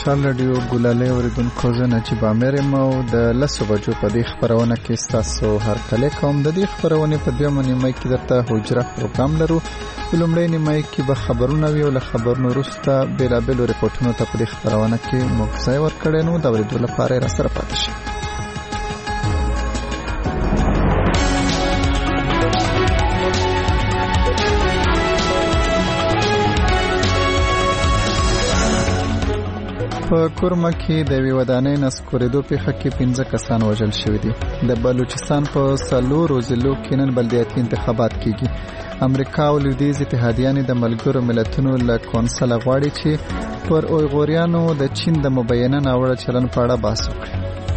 مشال رادیو ګلالۍ اوریدونکو زه نجیب عامر یم او د 10 بجو په دې خبرونه کې ستاسو هرکلی کوم. د دې خبرونې په دویمه نیمه کې درته حجره پروګرام لرو. په لومړۍ نیمه کې به خبرونه وي او له خبرونو وروسته بېلابېلو رپورټونو ته په دې خبرونه کې موږ ځای ورکړی نو د اورېدو لپاره یې راسره پاتې شئ. په کورما کې د یوې ودانۍ نسکورېدو پیښه کې 15 کسان وژل شوي دي. د بلوچستان په 4 ضلعو کې نن بلدیاتي انتخابات کیږي. امریکا او لویدیځ اتحادیانې د ملګرو ملتونو له کونسل غواړي چې پر اویغوریانو د چین د مبینه ناوړه چلن په اړه بحث وکړي.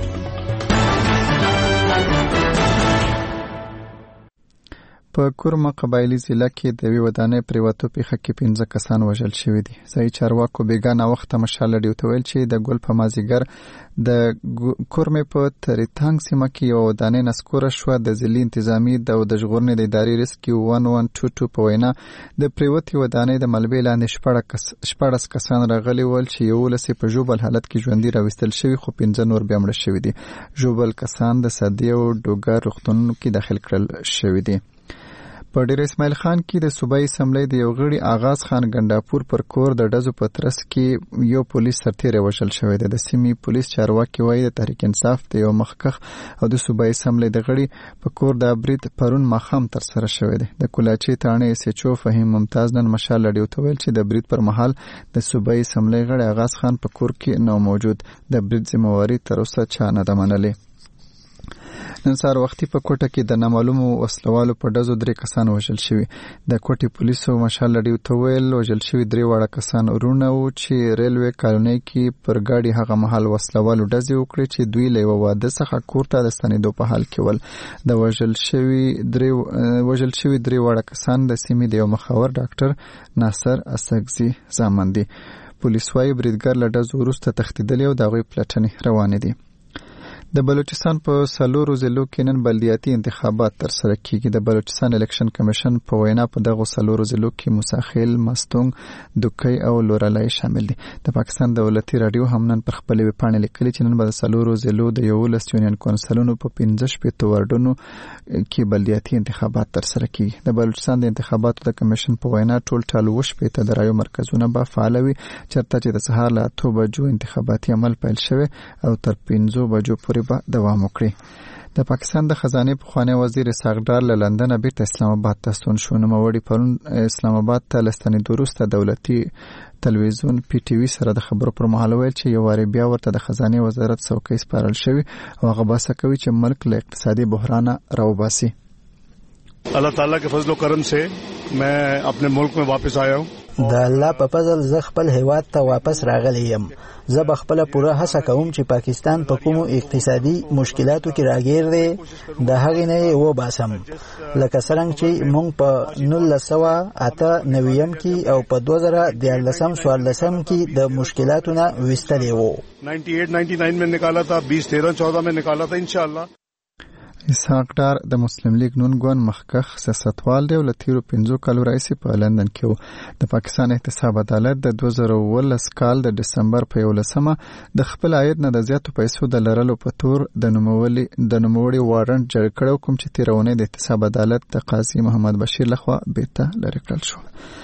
په کورما قبایلی ضلع کې د یوې ودانۍ پریوتو پیښه کې 15 کسان وژل شوي دي. ځایي چارواکو بیګانه وخته مشال رادیو ته ویل چې د ګل په مازیګر د کورمې په تریتانګ سیمه کې یو ودانۍ نسکوره شوه. د ضلعي انتظامی د ژغورنې د ادارې ریسکیو 1122 په وینا د پریوتې ودانۍ د ملبې لاندې 14 کسان راغلي ول چې 11 په ژوبل حالت کې ژوندي راوستل شوي خو 15 نور بیا مړه شوي دي. ژوبل کسان د سدې او ډوګر روغتونونو کې داخل کړل شوي دي. په ډیر اسماعیل خان کې د صوبایي اسمبلی د یو غړي آغاز خان ګنداپور پر کور د ډزو په ترڅ کې یو پولیس سرتیری وژل شوی دی. د سیمې پولیس چارواکي وایي د تحریک انصاف د یو مخکښ او د صوبایي اسمبلی د غړي په کور د برید پرون ماښام ترسره شوی دی. د کولاچي تاڼې اس ایچ او فهیم ممتاز نن مشال رادیو ته ویل چې د برید پر مهال د صوبایي اسمبلی غړي آغاز خان په کور کې نو موجود. د برید ذمہواری تر اوسه چا نه ده منلې. نن سهار وختي په کوټه کې د نامعلومو وسلوالو په ډزو 3 کسان وژل شوي. د کوټې پولیسو مشال رادیو ته ویل وژل شوي 3 واړه کسان ورونه وو چې ریلوې کالونۍ کې پر ګاډي هغه مهال وسلوالو ډزې وکړې چې دوی له یوه واده څخه کور ته د ستنېدو په حال کې ول. د وژل شوي 3 واړه کسان د سیمې د یو مخور ډاکټر ناصر اسګزي زامن دي. پولیس وايي بریدګر له ډزو وروسته تښتېدلی او د هغوی پلټنې روانې دي. د بلوچستان په 4 ضلعو کې نن بلدیاتي انتخابات ترسره کیږي. د بلوچستان الیکشن کمیشن په وینا په دغه 4 ضلعو کې موساخیل، مستونګ، دوکۍ او لورلای شامل دي. د پاکستان دولتي رادیو هم نن پر خپلې ویبپاڼې لیکلي چې نن به د 4 ضلعو د 11 یونین کونسلونو په 15 وارډونو کې بلدیاتي انتخابات ترسره کیږي. د بلوچستان د انتخاباتو د کمیشن په وینا ټول 15 د رایو مرکزونه به فعال وي چېرته چې د سهار له 8 بجو انتخاباتي عمل پیل شوی او تر 5 بجو پورې به دوام وکړي. د پاکستان د خزانه پخوانی وزیر اسحاق ډار له لندن بیرته اسلام آباد ته ستون شو. نوموړي پرون اسلام آباد ته لستنېدو وروسته دولتي تلویزیون پی ټي وي سره د خبرو پر مهال ویل چې یو وارې بیا ورته د خزانه وزارت څوکۍ سپارل شوی او هغه باسه کوي چې ملک له اقتصادي بحران راوباسي. الله تعالی के फजल करम से मैं अपने मुल्क में वापस आया हूं. د الله په فضل زه خپل هیواد ته واپس راغلی یم. زه به خپل پوره هڅه کوم چې پاکستان په کومو اقتصادي مشکلاتو کې راګیر دی د هغې نه یې وباسم لکه څرنګه چې موږ په 1998 کې او په 2014 کې د مشکلاتو نه وستلی وو. 98-99 में निकाला था, 2013-14 में निकाला था इंशाअल्लाह. اسحاق ډار د مسلم لیگ نون ګوند مخکښ سیاستوال دی او له تیرو 5 کالو راهیسې په لندن کې و. د پاکستان احتساب عدالت د 2019 کال د دسمبر په 11مه د خپل عاید نه د زیاتو پیسو د لرلو په تور د نوموړي وارنټ جاری کړو کوم چې تیرونه د احتساب عدالت د قاضي محمد بشیر لخوا بیرته لرې کړل شو.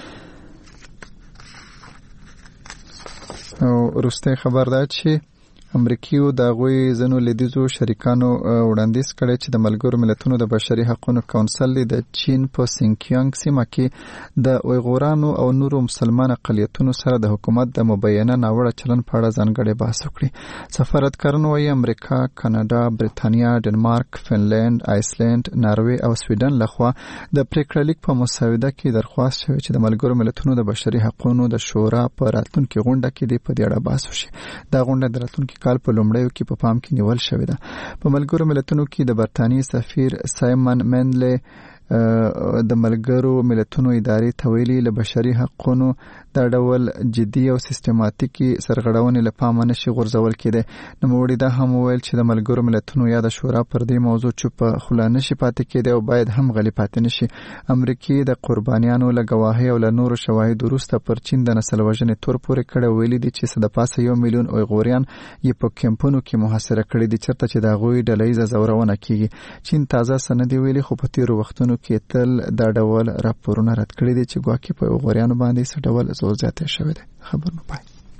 او وروستی خبر دا چې امریکایو د غوي زنو لیدیزو شریکانو وړاندیز کړی چې د ملګرو ملتونو د بشري حقوقو کونسل د چین په سینکیانګ سیمه کې د اویغورانو او نورو مسلمان اقلیتونو سره د حکومت د مبینه ناوړه چلن په اړه ځانګړی بحث وکړي. سفارتکاران وايي امریکا، کاناډا، برېټانیا، ډنمارک، فنلند، آیسلند، ناروې او سویډن لخوا د پریکړه لیک په مسوده کې درخواست شوی چې د ملګرو ملتونو د بشري حقوقو د شورا په راتلونکي غونډه کې د په دې اړه بحث وشي. دا غونډه د راتلونکي کال په لومړیو کې په پام کې نیول شوې ده. په ملګرو ملتونو کې د برتانیې سفیر سایمن مندلې د ملګرو ملتونو ادارې ته ویلي له بشري حقوقو دا ډول جدي او سیستماتیکي سرغړونې له پامه نشي غورځول کېدی. نوموړي دا هم وویل چې د ملګرو ملتونو یا د شورا پر دې موضوع چوپ خوله نشي پاتې کېدی او باید هم غلي پاتې نشي. امریکې د قربانیانو له ګواهۍ او له نورو شواهدو وروسته پر چین د نسل وژنې تور پورې کړی. ویلي دي چې څه د پاسه 1 میلیون اویغوریان یې په کیمپونو کې محاصره کړي دي چېرته چې د هغوی ډلهییزه ځورونه کیږي. چین تازه څه نه دي ویلي خو په تېرو وختونو کې تل دا ډول راپورونه رد کړي دي چې ګواکې په اویغوریانو باندې څه ډول زور زیاتی شوی دی. خبر نه پای.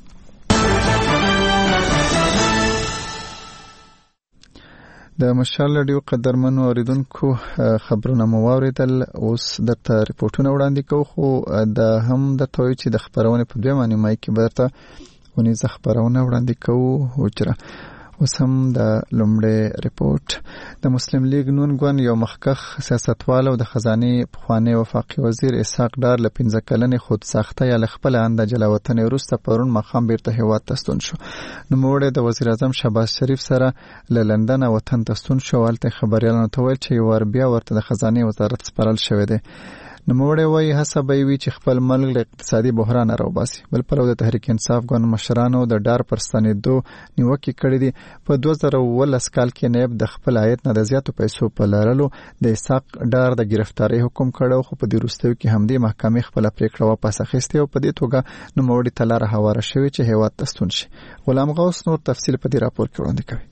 د مشال رادیو قدرمنو اوریدونکو خبرونه مو واوریدل. اوس درته ریپورټونه وړاندې کوو خو د هم درته وایو چې د خبرونې په دویمه نیمایي کې به درته ونیزه خبرونه وړاندې کوو. حجره اوس هم د لومړی ریپورټ. د مسلم لیگ نون ګوند یو مخکښ سیاستوال او د خزانې پخوانی وفاقي وزیر اسحاق ډار له 15 کلنې خود ساخته یا له خپل انده جلاوطنې وروسته پرون ماښام بیرته هیواد ته ستون شو. نوموړی د وزیر اعظم شهباز شریف سره له لندن وطن ته ستون شو. هلته خبریالانو ته ویل چې یو وار بیا ورته د خزانې وزارت سپارل شوی دی. نوموړی وایي هڅه به وي چې خپل ملک له اقتصادي بحران راوباسي. بل پلو د تحریک انصاف ګوند مشرانو د ډار پر ستنېدو نیوکې کړې دي. په 2019 کال کې نیب د خپل عاید نه د زیاتو پیسو په لرلو د اسحاق ډار د گرفتاری حکم کړو خو په دې وروستیو کې همدې محکمې خپله پریکړه واپس اخیستې او په دې توګه نوموړي ته لاره هواره شوې چې هیواد ته ستون شي. غلام غوث نور تفصیل په دې راپور کې وړاندې کوي.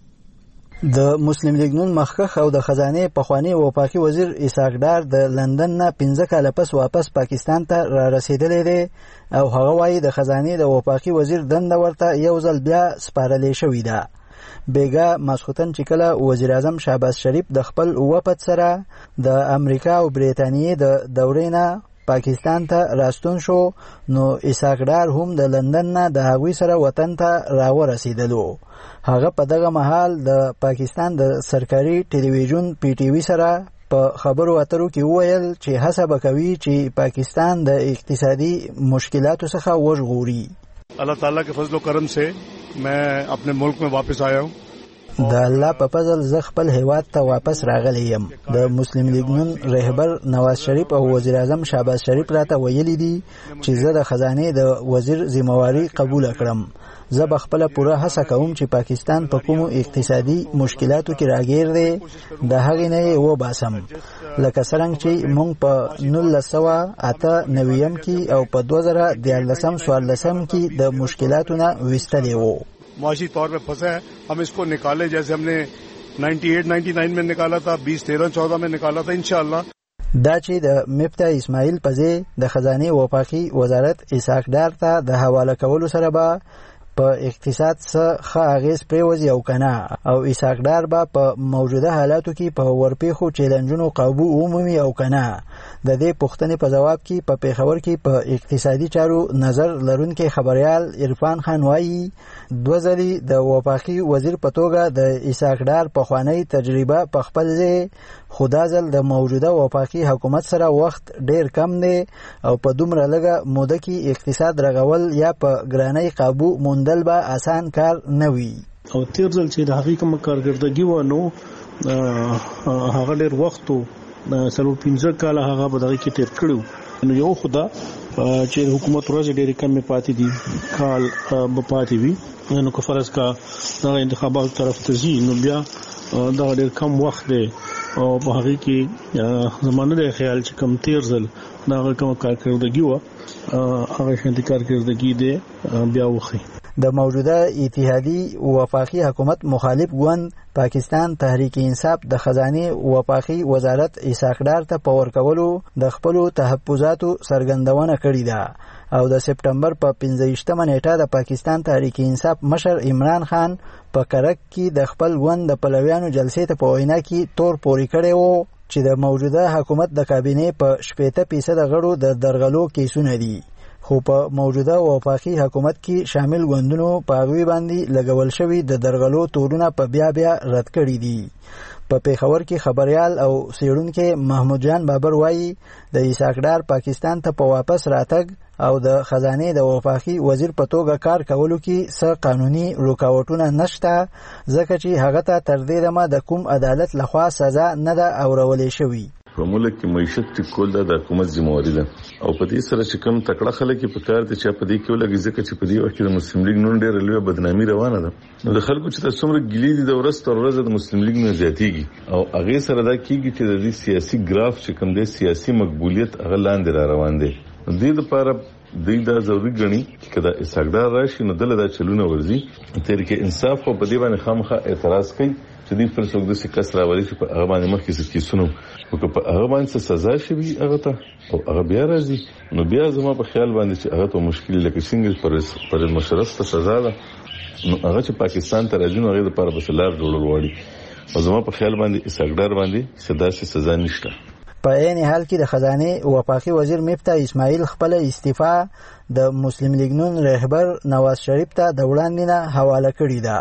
د مسلم لیگ نون مخکښ او د خزانې پخوانی وفاقي وزیر اسحاق ډار د لندن نه 15 کاله پس واپس پاکستان ته را رسیدلی دی او هغه وایي د خزانې د وفاقي وزیر دنده ورته یو ځل بیا سپارلې شوې ده. بیګا ماسختن چې کله وزیر اعظم شهباز شریف د خپل وفد سره د امریکا او بریتانیې د دورې نه پاکستان ته راستون شو نو اسحاق ډار هم د لندن نه د هغوی سره وطن ته راورسېدلو. هغه په دغه مهال د پاکستان د سرکاري ټلویزیون پی ټی وی سره په خبرو اترو کې وویل چې هڅه به کوي چې پاکستان د اقتصادي مشکلاتو څخه وژغوري. الله تعالی کے فضل و کرم سے میں اپنے ملک میں واپس آیا ہوں. د الله په فضل زه خپل هیواد ته واپس راغلی یم. د مسلم لیگ نون رهبر نواز شریف او وزیر اعظم شهباز شریف راته ویلي دي چې زه د خزانې د وزیر ذمہواری قبول کړم. زه به خپله پوره هڅه کوم چې پاکستان په کومو اقتصادي مشکلاتو کې راګیر دی د هغې نه یې وباسم لکه څرنګه چې موږ په 1998 کې او په 2014 کې د مشکلاتو نه ویستلی وو. معاشی طور پہ پھنسا ہے ہم اس کو نکالے جیسے ہم نے 98-99 میں نکالا تھا 2013-14 میں نکالا تھا انشاءاللہ. دا چې د مفتا اسماعیل پزی د خزانه وفاقي وزارت اسحاق ډار ته د حواله کولو سره به په اقتصاد څخه اغیز پریوزي او کنه او اسحاق ډار به په موجوده حالاتو کې په ورپیخو چیلنجونو قابو عمومي او کنه. د دې پوښتنې په جواب کې په پیښور کې په اقتصادي چارو نظر لرونکي خبريال عرفان خان وایي 2 ځلې د وفاقي وزیر په توګه د اسحاق ډار په خوانی تجربه په خپل ځای خدا ځل د موجوده وفاقي حکومت سره وخت ډیر کم دی او په دومره لږه موده کې اقتصاد رغول یا په ګرانۍ قابو موندل به آسان کار نه وي. او تیر ځل چې د حقیقت کارګردګي و نو هغه ډیر وخت سلو 15 کال هغه په دغه کې تیر کړو. نو یو خدا چې حکومت ورځ ډېر کم پاتې دي کال به پاتې وي نو کو فرض کا د انتخاباتو طرف ته ځي نو بیا دا ډېر کم وخت دی او په هغه کې زمانه د خیال چې کم تیر ځل دا کوم کارکردګي و هغه شانتي کارکردګي دی بیا وخی. د موجوده اتحادی وفاقی حکومت مخالف ګوند پاکستان تحریک انصاف د خزانه وفاقی وزارت اسحاق ډار ته پور کولو د خپل تحفظاتو څرګندونه کړې ده او د سپټمبر په 15مه نیټه د پاکستان تحریک انصاف مشر عمران خان په کرک کې د خپل ګوند د پلویانو جلسې ته په وینا کې تور پوري کړی وو چې د موجوده حکومت د کابینې په 80% غړو د درغلو کیسونه دي خو په موجوده وفاقي حکومت کې شامل ګوندونو په هغوی باندې لګول شوي د درغلو تورونه په بیا رد کړي دي. په پیښور کې خبريال او څېړونکی محمود جان بابر وایي د اسحاق ډار پاکستان ته په واپس راتګ او د خزانه د وفاقي وزیر په توګه کار کولو کې څه قانوني رکاوټونه نشته ځکه چې هغه ته تر دې دمه د کوم عدالت لخوا سزا نه ده اورولې شوې. په ملک کې معیشت ټیکول د حکومت ذمہواری ده او په دې سره چې کوم تکړه خلک په کار دي چې په دې کې ولګي ځکه چې په دې وخت کې د مسلم لیگ نن ډېر لوی بدنامي روانه ده نو د خلکو چې تاسو موږ ګلې دي د ورځ تر ورځې د مسلم لیگ نه زیاتېږي او هغه سره دا کیږي چې د دې سیاسي ګراف چې کوم د سیاسي مقبولیت هغه لاندې را روان دي د دې لپاره دا ضروري ګڼي چې کله اسحاقدار راشي نو دله دا چلونه ورزي ترې کې انصاف او په دې باندې خامخا اعتراض کوي چې دې پر څوک د سکس راوړي چې په هغه باندې مخکې څه کیسونو او په هغه باندې سزا شي هغه ته او هغه بیا راځي نو بیا زما په خیال باندې چې هغه ته مشکل لکه څنګه پر مشرف ته سزا ده نو هغه چې پاکستان ته راځي نو هغه لپاره بسلار جوړول وړي او زما په خیال باندې اسحاقدار باندې سزا نشته. په عین حال کې د خزانه وفاقي وزیر مفتاح اسماعیل خپل استعفا د مسلم لیگ نون رهبر نواز شریف ته د وړاندې نه حواله کړې ده.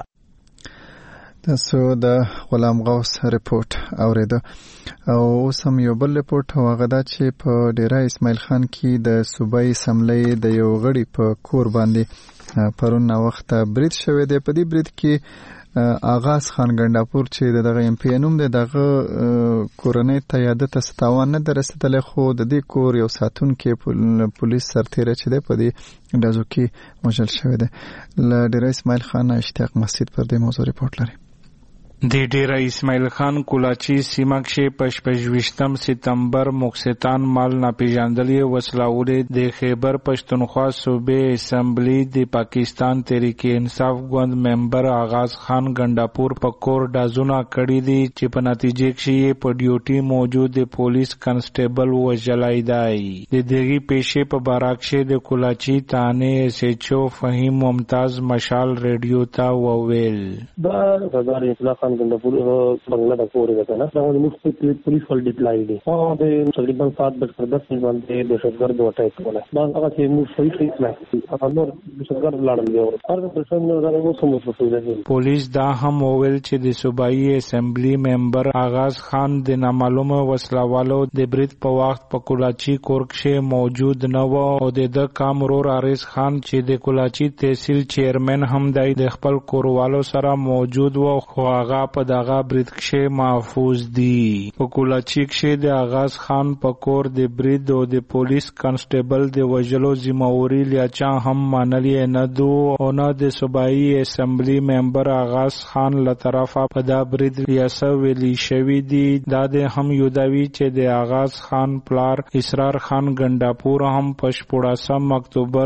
تاسو د غلام غوث رپورت اوریدو او اوس هم یو بل رپورت هغه دا چې په ډیره اسماعیل خان کې د صوبایي اسمبلی د یو غړي په کور باندې پرون وخت برید شوی دی. په دې برید کې آغاز خان ګنداپور چې دغه ایم پی نوم دی دغه کورنۍ ته یاد ته ستاوان نه درسېدل خو د دې کور یو ساتون کې پولیس سرتیره چې دی په دې ډزو کې وژل شوی دی. له ډیره اسماعیل خان اشتیاق مسجد پر دې موضوع رپورت لري. د ډیره اسماعیل خان کولاچی سیمه کې په 28 سپتمبر مقصدان مال ناپیژاندلې وسلاولې د خیبر پښتونخوا صوبې اسمبلی د پاکستان تحریک انصاف ګوند ممبر آغاز خان ګنداپور په کور ډازونه کړې دي چې په نتیجه کې په ډیوټي موجود پولیس کنسټیبل وژلای دی. د دغه پیښې په باراکشه د کولاچی تانه اس ایچ او فهیم ممتاز مشال ریډیو ته وویل دا غزار اطلاق गंडापुर बंगला का कोर है ना तो मुझे पुलिस फुल डिप्लॉयड है और तकरीबन 7:10 मिनट में दहशतगर्द अटैक हुआ बांग का से मुझ सही में अंदर दहशतगर्द लड़ गए और हर पर्सन ने वो समझ सकते पुलिस دا هم وویل چې د صوبایي اسمبلی ممبر آغاز خان د نامعلومه وسلوالو د برید په وخت په کولاچی کور کې موجود نه و او د کامرور عارض خان چې د کولاچی تحصیل چیرمن هم د خپل کوروالو سره موجود و خو هغه په دغه برید کې محفوظ دي. په کولاچی کې د آغاز خان په کور د برید او د پولیس کنسټیبل د وژلو ذمہواری لیاچا هم منلې نه دو او نه د صوبایي اسمبلی ممبر آغاز خان له طرفه په دا برید ریاسه ویلي شوی دی. دا د هم یودوي چې د آغاز خان پلار اسرار خان ګنداپور هم په 14 اکتوبر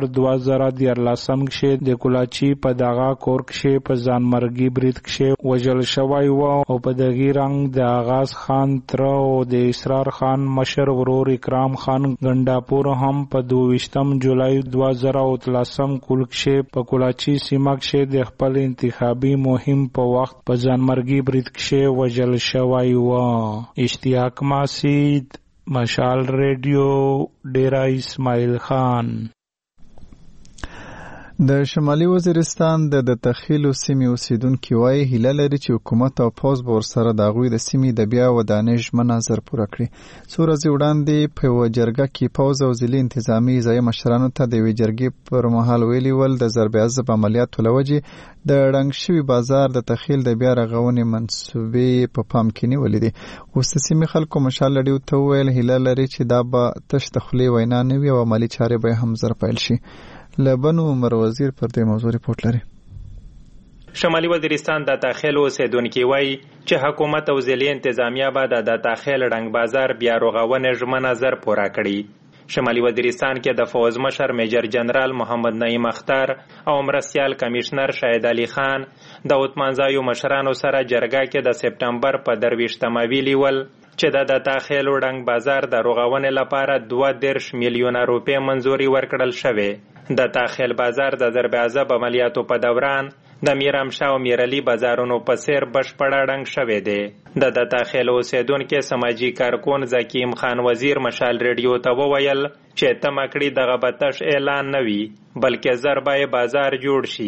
2013 کې د کولاچی په دغه کور کې په ځانمرګي برید کې وژل شوی و او په دغه رنګ د آغاز خان تر او د اسرار خان مشر ورور اکرام خان ګنداپور هم په 22 جولای 2013 کې په کولاچی سیمه کې د خپل انتخابي مهم په وخت په ځانمرګي برید کې وژل شوی و. اشتیاق مسجد مشال ریډیو ډیره اسماعیل خان. د شمالي وزیرستان د تخیلو سیمې اوسیدونکو وايي هیله لري چې حکومت او پوز به ورسره د هغوی د سیمې د بیا ودانۍ ژمنه زر پوره کړي. څو ورځې وړاندې په یوه جرګه کې پوز او ضلعي انتظامي ځایي مشرانو ته د یوې جرګې پر مهال ویلي ول د ضرب عضب عملیاتو له وجې د ړنګ شوي بازار د تخیل د بیا رغونې منصوبې په پام کې نیولې دي. اوس د سیمې خلکو مشال لډیو ته وویل هیله لري چې دا به تش د خولې وینا نه وي او عملي چارې به هم زر پیل شي. لبنو عمر وزیر پر دې موضوع رپورت لري. شمالي وزیرستان د تخیل اوسیدونکو وایي چې حکومت او ضلعي انتظامیه به د تخیل رنګ بازار بیا رغونې ژمنه زر پوره کړي. شمالي وزیرستان کې د فوز مشر میجر جنرال محمد نعیم اختر او مرستیال کمشنر شهید علي خان د عثمانزایو مشرانو سره جرګه کې د سپټمبر په 23 ویلي ول چې د تخیل رنګ بازار د رغونې لپاره 2.3 میلیونه روپۍ منځوري ورکړل شوې. د تخیل بازار د ضرب عضب عملیاتو په دوران د میرامشاه او میرعلي بازارونو په څیر بشپړ ړنګ شوی دی. د تخیل اوسیدونکو سماجی کارکون زکیم خان وزیر مشال ریډیو ته وویل چې تمکړی دغه بتش اعلان نه وي بلکې ضربای بازار جوړ شي.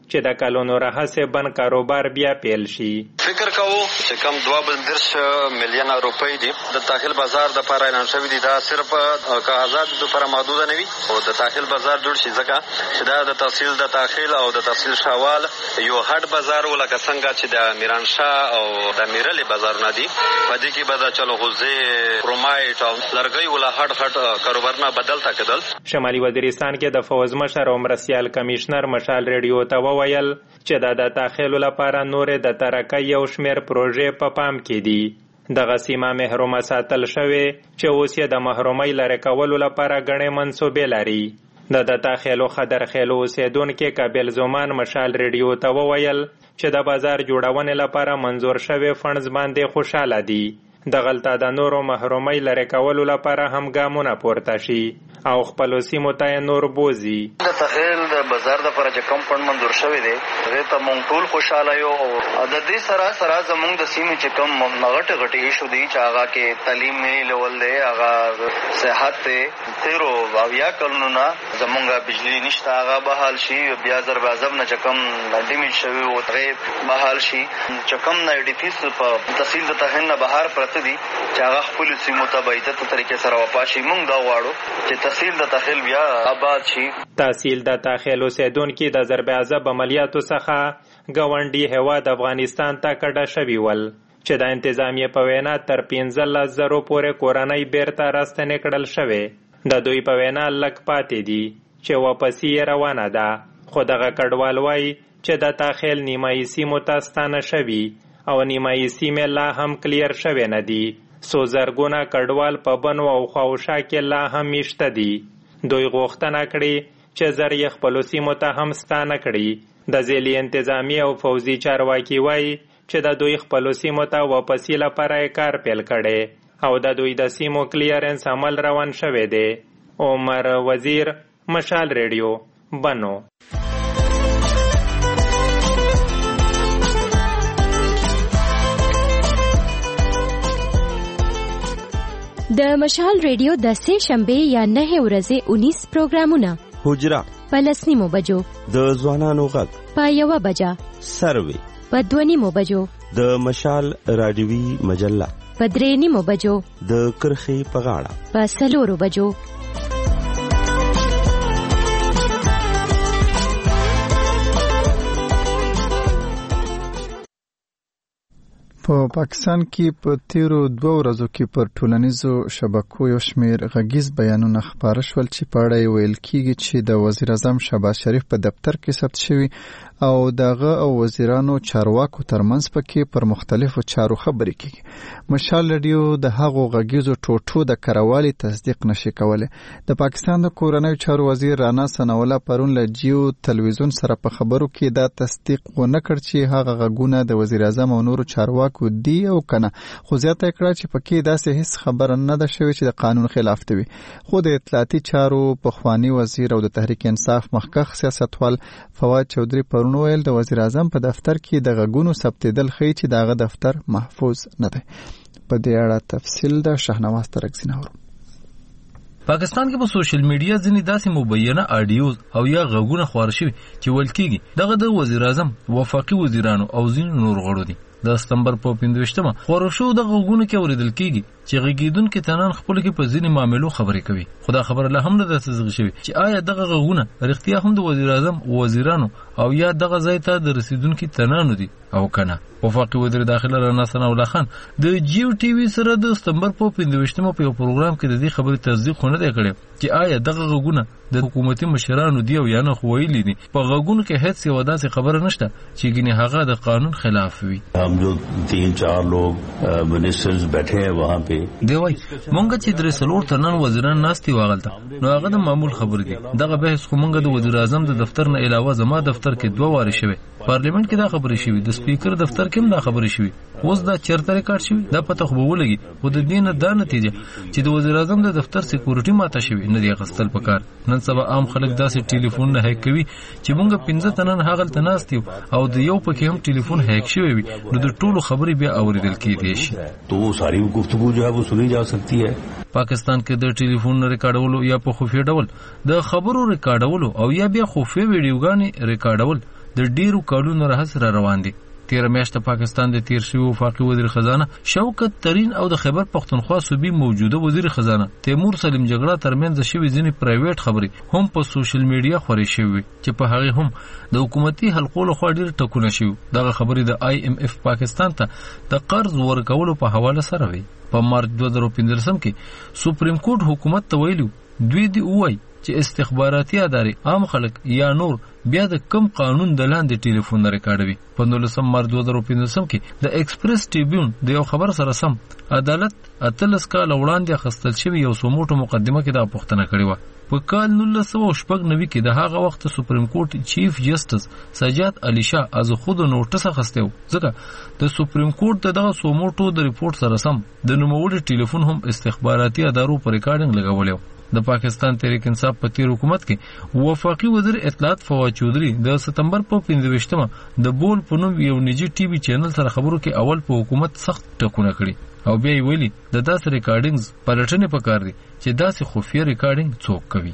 چې د کلونو راهیسې بند کاروبار بیا پیل شي. فکر کوو چې کم 2.3 میلیونه روپۍ دي د داخل بازار د لپاره اعلان شوی دي. دا صرف که آزاد د لپاره محدود نه وي او د داخل بازار جوړ شي، ځکه چې دا د تحصیل د داخل او د تحصیل شاوال یو هټ بازار ولکه څنګه چې د میرانشاه او د میرلې بازارونه دي، په دې کې به د چلغوزي، کرومایټ او لرګي ولا هټ کاروبارونه بدل تا کېدل. شمالي وزیرستان کې د فوز مشر او مرستیال کمشنر مشال ریډیو ته وویل چې د تاخیل لپاره نور د ترقۍ یو شمیر پروژې په پام کې دي. دغه سیمه محرومه ساتل شوې چې اوس یې د محرومۍ لرې کولو لپاره ګڼې منصوبې لري. د تاخیلو خدرخیلو اوسیدونکي کابل زومان مشال ریډیو ته وویل چې د بازار جوړونې لپاره منظور شوی فنډز باندې خوشاله دي. دغلته د نورو محرومۍ لرې کولو لپاره هم ګامونه پورته شي او خپلو سیمو ته نور بوزي. د تخیل د بازار لپاره چې کوم فنډ منظور شوی دی هغې ته مونږ ټول خوشحاله یو. او د دې سره زمونږ د سیمې چې کوم غټې ایشو دي چې هغه کې تعلیمي لیول دی، هغه صحت دی، 13 کلونو نه زمونږ بجلی نشته، هغه بحال شي. بیا ضرب نه چې کوم ډیمیج شوي و هغې بحال شي. چې کوم 93 په تحصیل د تخیل نه بهر پرته دي چې هغه خپل سیمو ته به عزت طریقې سره وپاشي. مونږ دا غواړو چې تحصیل د تخیل بیا آباد شي. تحصیل د تخیل اوسیدونکي د ضرب عذاب عملیاتو څخه ګاونډي هیواد افغانستان ته کډه شوي ول چې د انتظامیې په وینا تر 15,000 پورې کورنۍ بیرته راستنې کړل شوې. د دوی په وینا لږ پاتې دي چې واپسي یې روانه ده، خو دغه کډوال وایي چې د تخیل نیمایي سیمو ته ستانه شوي او نیمایي سیمې لا هم کلیر شوې نه دي. څو زرګونه کډوال په بنو او خواوشا کې لا هم میشته دي. دوی غوښتنه کړې چې زر یې خپلو سیمو ته هم ستانه کړي. د ځیلي انتظامی او فوزي چارواکي وایي چې د دوی خپلو سیمو ته واپسي لپاره کار پیل کړي او د دوی د سیمو کلیرنس عمل روان شوی دی. عمر وزیر، مشال ریډیو، بنو. د مشال ریډیو د سه شنبه یا 9 ورځې 19 پروګرامونه: حجره په 10 بجو، د ځوانانو غږ په 1 بجه، سروي په 2 بجو، د مشال رادیوي مجله په 3 بجو، د کرخي په غاړه په 4 بجو. په پاکستان کې په تیرو 2 ورځو کې پر ټولنیزو شبکو یو شمیر غږیز بیانونه خپاره شول چې په اړه ویل کېږي چې د وزیر اعظم شهباز شریف په دفتر کې ثبت شوی او دغه او وزیرانو چارواکو ترمنځ پکې پر مختلفو چارو خبرې کېږي. مشال ریډیو د هغو غږیزو ټوټو د کروالي تصدیق نشي کولای. د پاکستان د کورنیو چارو وزیر رانا ثناءالله پرون له جیو تلویزیون سره په خبرو کې دا تصدیق ونه کړ چې هغه غږونه د وزیر اعظم او نورو چارواکو دی او کنه، خو زیاته کړه چې پکې داسې هیڅ خبره نه ده شوې چې د قانون خلاف دی. خو د اطلاعاتي چارو پخوانی وزیر او د تحریک انصاف مخکښ سیاستوال فواد چودھری پرون ویل د وزیر اعظم په دفتر کې د غږونو ثبتېدل ښیي چې دغه دفتر محفوظ نه دی. په دې اړه تفصیل د شاهنواز ترکزی نورو. پاکستان کې په سوشل میډیا ځینې داسې مبینه آډیوز او یا غږونه خپاره شوي چې ویل کېږي دغه د وزیر اعظم، وفاقي وزیرانو او ځینو نور غړو دي. د سپتمبر په 15مه خپاره شو د غږونو کې اوریدل کېږي چې غږیدونکي تنان خپل کې په ځینې معاملو خبرې کوي. خو دا خبره له هم نه ده تصدیق شوې چې آیا دغه غږونه رښتیا هم د وزیر اعظم، وزیرانو او یا دغه ځای ته د رسیدونکي تنانو دي او کنه. وفاقي وزیر داخله رانا ثناءالله خان د جیو ټي وي سره د سپتمبر په 15مه په یو پروګرام کې د دې خبرې تصدیق نه دی کړی چې آیا دغه غږونه د حکومتي مشرانو دی او یا نه. خو ویلي دي په غږونو کې هیڅ یوه داسې خبره نشته چې ګینه هغه د قانون خلاف وي. हम जो 3-4 लोग मिनिस्टर्स बैठे हैं वहाँ पे دی وای مونږ چې درې څلور تنن وزیران ناستي واغلته نو هغه د معمول خبر دي. دغه بحث خو مونږ د وزیر اعظم د دفتر نه علاوه زما دفتر کې 2 واره شوی، پارلیمنت کې دا خبرې شوی، د سپیکر دفتر کې هم دا خبرې شوی. اوس دا چیرته ریکارډ شوی دا پته خو به ولګي. خو د دې نه دا نتیجه چې د وزیر اعظم د دفتر سکیورټي ماته شوی نه دی غستل پکار. نن سبا عام خلک داسې ټلیفون نه هیک کوي چې مونږ 15 تنن هغه تناستیو او د یو پکې هم ټلیفون هیک شوی وي نو د ټولو خبرې بیا اوریدل کېدې شي. تو ساری گفتگو جو ہے وہ سنی جا سکتی ہے. پاکستان کې د ټلیفون ریکارډولو یا په خفیه ډول د خبرو ریکارډولو او یا بیا خفیه ویډیوګانې ریکارډول د ډیرو کالونو راهیسې را روان دي. تیره میاشت پاکستان د تیر شوي وفاقي وزیر خزانه شوکت ترین او د خیبر پختونخوا صوبې موجوده وزیر خزانه تیمور سلیم جګړه ترمنځ شوي ځینې پرایویټ خبرې هم په سوشل میډیا خورې شوي چې په هغې هم د حکومتي حلقو لخوا ډېر ټکونه شوي. دغه خبرې د IMF پاکستان ته د قرض ورکولو په حواله سره وي. په مارچ 2015 کې سپریم کورټ حکومت ته ویلو دوی دې ووایي چې استخباراتي ادارې عام خلک یا نور بیا د کم قانون د لاندې ټلیفون ریکارډوي. په 19 مارچ 2015 کې د ایکسپریس ټریبیون د یو خبر سره سم عدالت 13 کاله وړاندې اخیستل شوی یو سموټو مقدمه کې دا پوښتنه کړې وه. په کال 1996 کې د هغه وخت سپریم کورټ چیف جسټس سجاد علي شاه از خود نوټس اخیستی و ځکه د سپریم کورټ دغه سموټو د ریپورت سره سم د نوموړي ټلیفون هم استخباراتي ادارو په ریکارډینګ لګولی و. د پاکستان تحریک انصاف په تیر حکومت کې وفاقي وزیر اطلاعات فواد چودري د ستمبر په 15مه د بول په نوم یو نجی ټي وي چینل سره خبرو کې اول په حکومت سخت ټکونه کړي او بیا یې ویلي د داسې ریکارډینګز پلټنې پکار دي چې داسې خفیه ریکارډینګ څوک کوي.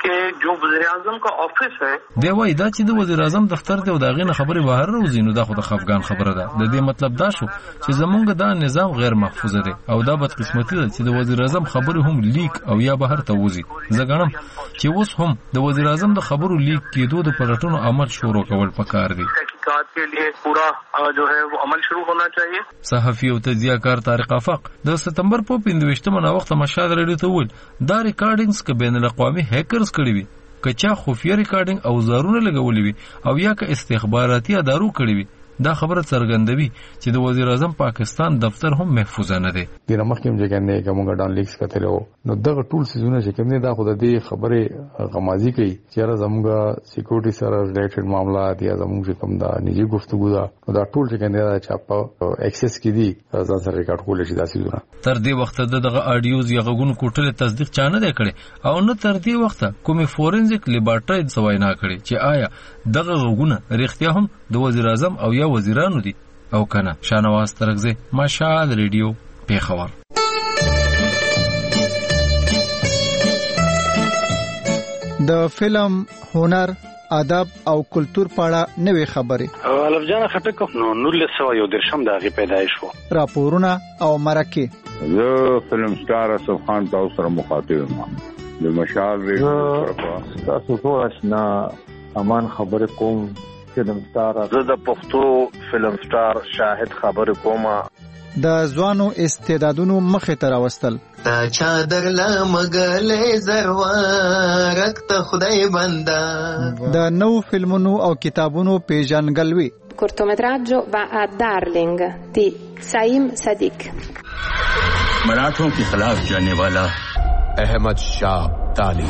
جو وزیر اعظم کا آفس ہے دی وای دا چې د وزیر اعظم دفتر دی او دا غینه خبره بهر راوځي نو دا خو د خفګان خبره ده. د دې مطلب دا شو چې زمونږ دا نظام غیر محفوظ دی او دا بدقسمتي ده چې د وزیر اعظم خبره هم لیک او یا بهر ته وځي. زه ګڼم چې اوس هم د وزیر اعظم د خبرو لیک کېدو د پلټنو عمل شروع کول پکار دي. تحقیقات کے لیے پورا جو ہے وہ عمل شروع ہونا چاہیے. صحافي او تجزیه‌کار طارق آفاق د ستمبر په 15مه وخت مشهد لري ته ول دا ریکارډینګز ک بین الاقوامي هیکرز کړی وي که چا خفیه ریکارډینګ او زارونه لګولې وي او یا که استخباراتي ادارو کړی وي دا خبره څرګندوي چې د وزیر اعظم پاکستان دفتر هم محفوظ نه دی. د مخکې چې کنده کومه ډان لیکس کتلو نو دغه ټول سيزونه چې کوم نه دا خو د دې خبره غمازي کوي چې زموږه سکیورټي سره ریلیټډ معاملات یا زموږ کوم دا نجی گفتگو دا ټول چې کنده دا چاپ اکسس کړي ځان سره ریکارډ کول شي دا سيزونه. تر دې وخت دغه اډیوز یا غوګونو کوټل تصدیق چانه دی کړي او نه تر دې وخت کومي فورنزیک لیبارټری سوای نه کړي چې آیا دغه غوګونه رښتیا هم د وزیر اعظم او یا وزیرانو دي او کنه. شانواز ترغزه مشال ریډیو پیښور. د فلم هنر ادب او کلچر پاړه نوې خبرې الف جان خټک نو 1913 د هغه پیدایش وو. راپورونه او مرکه زه فلم سٹار اسف خان تاسو سره مخاطب یم د مشال ریډیو تاسو ټول آشنا امان خبر کوم فلم سٹار زه د پښتو فلم سٹار شاهد خبر کوم د ځوانو استعدادونو مخه تر واستل تا چادر لا مګلې زروا رکت خدای بندا د نو فلمونو او کتابونو پیژنګلوي. cortometraggio va a Darling di Saim Sadiq. मराठों के खिलाफ जाने वाला अहमद शाह ताली.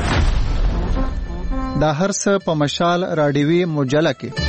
دا هر څه په مشال راډیوي مجله کې.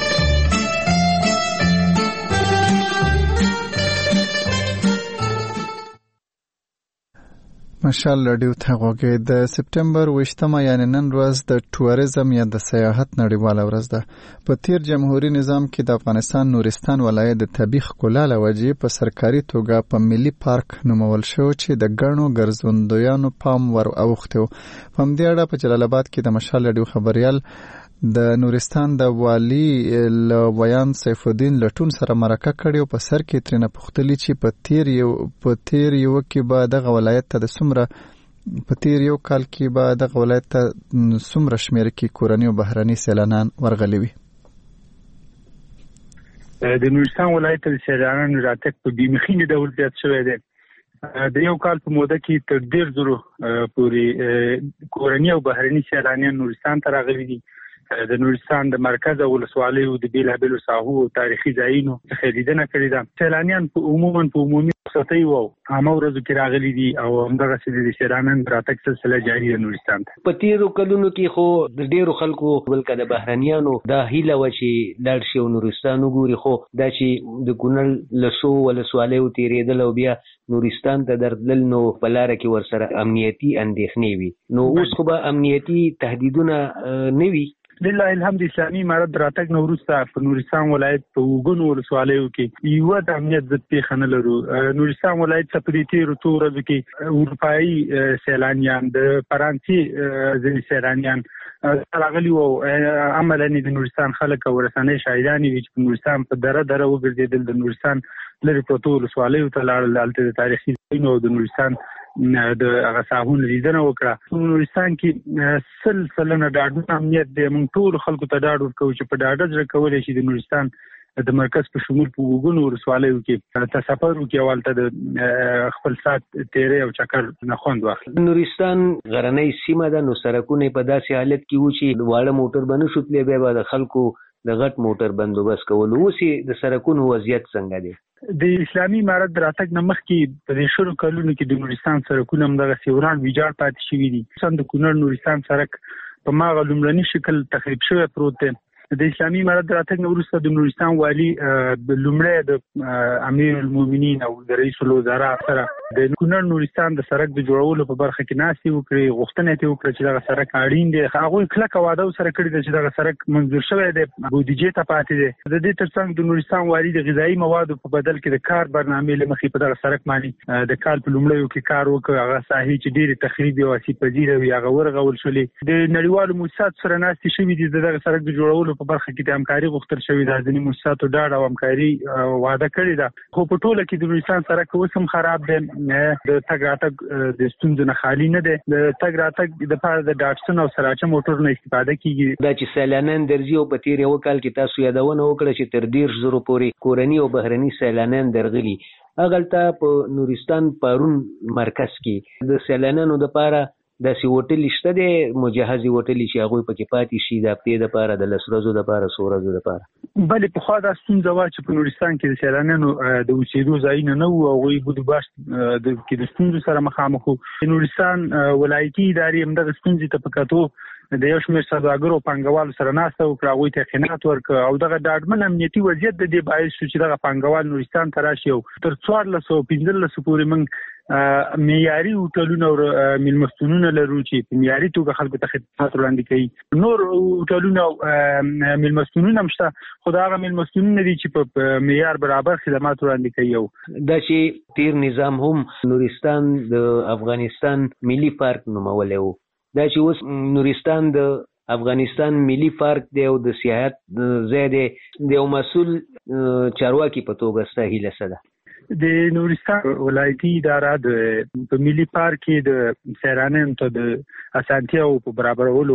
مشال راډیو ته غوږی. د سپټمبر 28 یعنی نن ورځ د ټوریزم یا د سیاحت نړیواله ورځ ده. په تیر جمهوریت نظام کې د افغانستان نورستان ولایت د طبیعي ښکلا له وجې په سرکاري توګه په ملي پارک نومول شو چې د ګڼو ګرځندویانو پام ور اوښتی و. په همدې اړه په جلال آباد کې د مشال راډیو خبریال د نورستان د والی ویان سیف الدین لټون سره مرکه کړې او په سر کې ترنه پوښتلي چې په تیر یو کې به دغه ولایت ته د څومره په تیر یو کال کې به دغه ولایت ته څومره شمېر کې کورني او بهرني سیلانیان ورغلي وي. د نورستان ولایت د سیلانیانو راتګ په بیمخینې ډول زیات شوی دی. د یو کال په موده کې تر 1,000 پورې کورني او بهرني سیلانیان نورستان ته راغلي دي. د نورستان د مرکز او ولسوالیو د بیلابیلو ساحو تاریخي ځایونو څخه لیدنه کړې ده. سیلانیان په عمومي رخصتۍ او عامه ورځو کې راغلي دي او همدغسې د سیلانیانو راتګ سلسله جاري ده نورستان ته. په تیرو کلونو کې خو د ډېرو خلکو بلکې د بهرنیانو دا هیله وه چې لاړ شي او نورستان وګوري، خو دا چې د کونړ له څو ولسوالیو تېرېدل او بیا نورستان ته درتلل نو په لاره کې ورسره امنیتي اندېښنې وي. نو اوس خو به امنیتي تهدیدونه نه وي. لله الحمد اسلامي امارت راتګ نو وروسته په نورستان ولایت په وګونو ولسوالیو کې یوه د امنیت ضد پیښه نه لرو. نورستان ولایت ته په دې تېرو څو ورځو کې اروپایي سیلانیان، د فرانسې ځینې سیلانیان راغلی او عملاً د نورستان خلک او رسنۍ شاهدان وي چې نورستان په دره وګرځیدل. د نورستان لري پروتو ولسوالیو ته لاړل، د تاریخي ځایونو د نورستان د هغه ساحونو لیدنه وکړه. نورستان کې سلسله ډاډمن امنیت دی. موږ ټول خلکو ته ډاډ ورکوو چې په ډاډه زړه کولی شي د نورستان د مرکز په شمول په وګونو ولسوالیو کې تسافر وکړي او هلته د خپل ساعت تیرې او چکر نه خوند واخلي. نورستان غرنۍ سیمه ده، نو سړکونه په داسې حالت کې وو چې واړه موټر به نه شو تللی، بیا به د خلکو د غټ موټر بندوبست کول. اوس د سړکونو وضعیت څنګه دی؟ د اسلامي امارت د راتګ نه مخکې په دې شلو کلونو کې د نورستان سړکونه همدغسې وران ویجاړ پاتې شوي دي. خصوصا د کونړ نورستان سړک په ماغه لومړني شکل تخریب شوی پروت دی. د اسلامي امارت د راتګ نه وروسته د نورستان والي لومړی د امیر المؤمنین او د رئیس الوزرا سره د کونړ نورستان د سړک د جوړولو په برخه کې ناستې وکړې، غوښتنه یې وکړه چې دغه سړک اړین دی. هغوی کلکه واده سره کړې ده چې دغه سړک منظور شوی دی، بودیجې ته پاتې دی. د دې ترڅنګ د نورستان والي د غذایي موادو په بدل کې د کار برنامې له مخې په دغه سړک باندې د کال په لومړیو کې کار وکړ. هغه ساحې چې ډېرې تخریبي او آسیب پذیره وي هغه ورغول شولې. د نړیوالو مؤسساتو سره ناستې شوي دي د دغه سړک د جوړولو په برخه کې د همکاري غوښتل شوې ده. ځینې مؤسساتو ډاډ او همکاري وعده کړې ده، خو په ټوله کې د نورستان سړک اوس هم خراب دی. د تګ راتګ د ستونزو نه خالي نه دی. د تګ راتګ دپاره د ډاټسن او سراچه موټرو نه استفاده کیږي. دا چې سیلانیان درځي او په تېر یو کال کې تاسو یادونه وکړه چې تر 1,000 پورې کورني او بهرني سیلانیان درغلي. هغلته په نورستان پارون مرکز کې د سیلانیانو دپاره داسې هوټل شته دی، مجهزې هوټل چې هغوی پکې پاتې شي د هفتې دپاره، د 10 ورځو دپاره، 100 ورځو دپاره. بلې پخوا دا ستونزه وه چې په نورستان کې د سیلانیانو د اوسېدو ځایونه نه وو. هغوی بودوبست کې د ستونزو سره مخامخ وو. د نورستان ولایتي ادارې همدغه ستونزې ته په کتو د یو شمېر سوداګرو پانګوالو سره ناسته وکړه، هغوی ته قناعت ورکړه او دغه ډاډمن امنیتي وضعیت د دې باعث شو چې دغه پانګوال نورستان ته راشي او تر 1415 پورې موږ معیاري هوټلونه او میلمستونونه لرو چې په معیاري توګه خلکو ته خدمات وړاندې کوي. نور هوټلونه او میلمستونونه هم شته، خو دا هغه میلمستونونه دي چې په معیار برابر خدمات وړاندې کوي. دا چې تیر نظام هم نورستان د افغانستان ملي پارک نومولی و، دا چې اوس نورستان د افغانستان ملي پارک دی او د سیاحت ځای دی، د یو مسؤل چارواکي په توګه ستا هیله څه ده؟ د نورستان ولایتي اداره په ملي پارک کې د سیلانیانو ته د اسانتیاو په برابرولو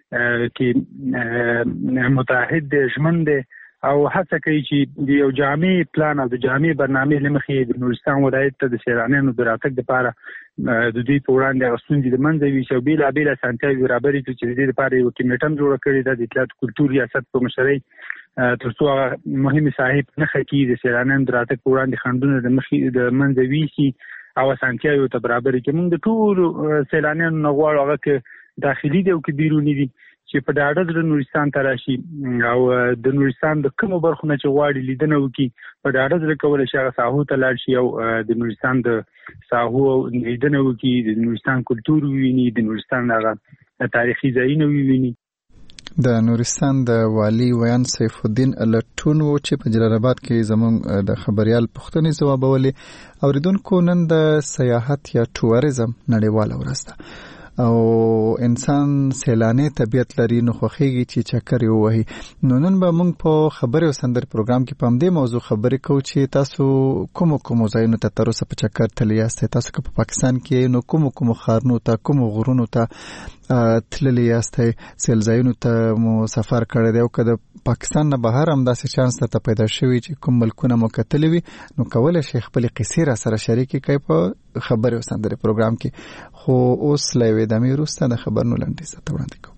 کې متعهد دی، ژمن دی او هڅه کوي چې د یو جامع پلان او د جامع برنامې له مخې د نورستان ولایت ته د سیلانیانو د راتګ دپاره د دوی په وړاندې هغه ستونزې د منځه یوسي او بېلابېل اسانتیاوې برابرې کړي چې د دې دپاره یوه کمیټه هم جوړه کړې ده د اطلاعات کلتور ریاست په مشرۍ، تر څو هغه مهمې ساحې په نښه کړي، د سیلانیانو د راتګ په وړاندې خنډونه د منځه ویسي او اسانتیاوې ورته برابرې کړي. موږ د ټولو سیلانیانو نه غواړو هغه که داخلي دي او که بیروني دي چې په ډاډه زړه نورستان ته راشي او د نورستان د کومو برخو نه چې غواړي لیدنه وکړي په ډاډه زړه کولی شي هغه ساحو ته لاړ شي او د نورستان د ساحو لیدنه وکړي، د نورستان کلتور وویني، د نورستان هغه تاریخي ځایونه وویني. د نورستان د والي ویان سیف الدین لټون و چې په جلال آباد کې زموږ د خبريال پوښتنې ځوابولې. اوریدونکو نن د سیاحت یا ټوریزم نړیواله ورځ ده او انسان سیلاني طبیعت لري نو خوښیږي چې چکر یې ووهي. نو نن به موږ په خبرې او سندرې پروګرام کې په همدې موضوع خبرې کوو چې تاسو کومو ځایونو ته تر اوسه په چکر تللی یاستئ. تاسو که په پاکستان کې نو کومو ښارونو ته، کومو غرونو ته تللی یاستئ، سیلځایونو ته مو سفر کړی دی او که د پاکستان نه بهر هم داسې چانس ته پیدا شوي چې کوم ملکونه مو کتلي وي نو کولی شئ خپلې قصې را سره شریکې کړئ په خبرې او سندرې پروګرام کې. خو اوس له یوې دمې وروسته د خبرونو لنډیز ته وړاندې کوو.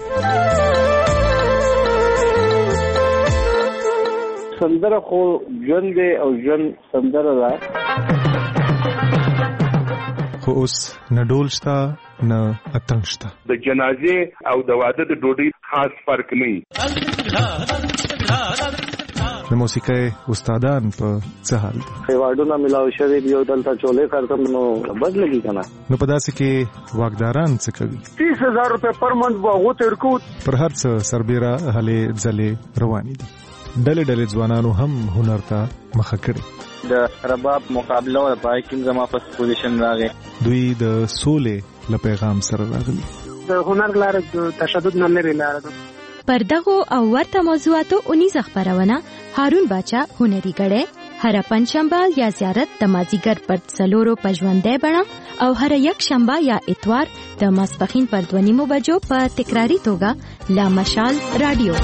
سندره خو ژوند دی او ژوند سندره ده، خو اوس نه ډول شته نه اتنګ شته. د جنازې او د واده د ډوډۍ خاص فرق نه. د موسیقۍ استادان په څه حال دي؟ ایوارډونه ملاو شوي دي او دلته چولې کارتم نو بد لګي که نه. نو په داسې کې واکداران څه کوي؟ 30,000 روپۍ پر منټ به هغو ته ورکوو. پر هر څه سربیره هلې ځلې روانې دي. ډلې ځوانانو هم هنر ته مخه کړې. د رباب مقابله و پای کې زما په پوزیشن راغی. دوی د سولې له پیغام سره راغلي. د هنر لاره د تشدد نه لري لاره ده. پر دغو او ورته موضوعاتو اونیزه خبرونه هارون باچا هنري غړې هر پنځشنبه یا زیارت د مازیګر پر 4 په ژوندۍ بڼه او هر یک شنبه یا اتوار د ماسپخین پر 2:30 بجو په تکراری توګه لا مشال رادیو.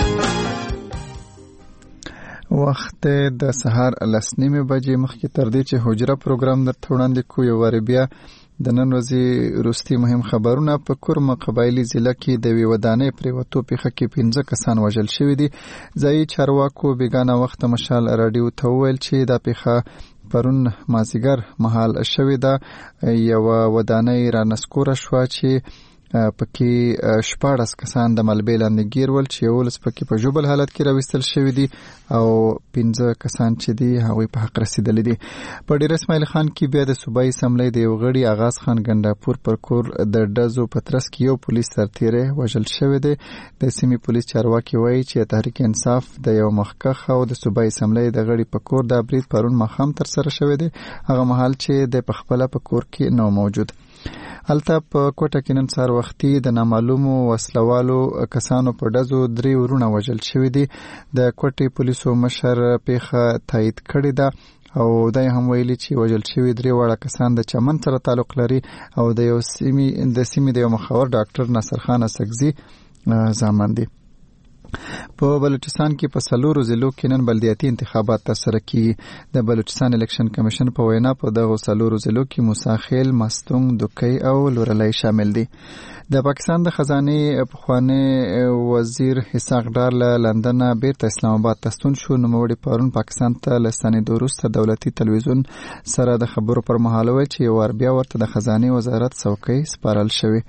وخت د سهار 9:30 بجې مخکې تر دې چې حجره پروګرام درته وړاندې کو یو وار بیا د نن ورځې وروستي مهم خبرونه. په کورما قبایلي ضلع کې د یوې ودانۍ پریوتو پیښه کې 15 کسان وژل شوي دي. ځایي چارواکو بیګانه وخت مشال رادیو ته وویل چې دا پیښه پرون مازیګر مهال شوې ده. یوه ودانۍ را نسکوره شوه چې پکې 14 کسان د ملبې لاندې ګیر ول چې 11 پکې په ژوبل حالت کې راوستل شوي دي او 15 کسان چې دي هغوی په حق رسیدلي دي. په ډیر اسماعیل خان کې بیا د صوبایي اسمبلی د یو غړي آغاز خان ګنداپور پر کور د ډزو په ترڅ کې یو پولیس سرتیری وژل شوی دی. د سیمې پولیس چارواکي وایي چې تحریک انصاف د یو مخکښ او د صوبایي اسمبلی د غړي په کور د برید پرون ماښام تر سره شوی دی، هغه مهال چې د پخپله په کور کې نو موجود. هلته په کوټه کې نن سهار وختي د نامعلومو وسلوالو کسانو په ډزو 3 ورونه وژل شوي دي. د کوټې پولیسو مشر پیښه تایید کړې ده او دا هم ویلي چې وژل شوي 3 واړه کسان د چمن سره تعلق لري او د سیمې د یو مخور ډاکټر ناصر خان اسکزي زامن دي. په بلوچستان کې په 4 ضلعو کې نن بلدیاتي انتخابات ترسره کیږي. د بلوچستان الیکشن کمیشن په وینا په دغه 4 ضلعو کې موسی خیل، مستونګ، دوکۍ او لورلای شامل دي. د پاکستان د خزانه پخوانی وزیر اسحاق ډار له لندن بیرته اسلام آباد ته ستون شو. نوموړي پرون پاکستان ته له ستنېدو وروسته دولتي تلویزیون سره د خبرو پر مهال وویل چې یو وار بیا ورته د خزانه وزارت څوکۍ سپارل شوې.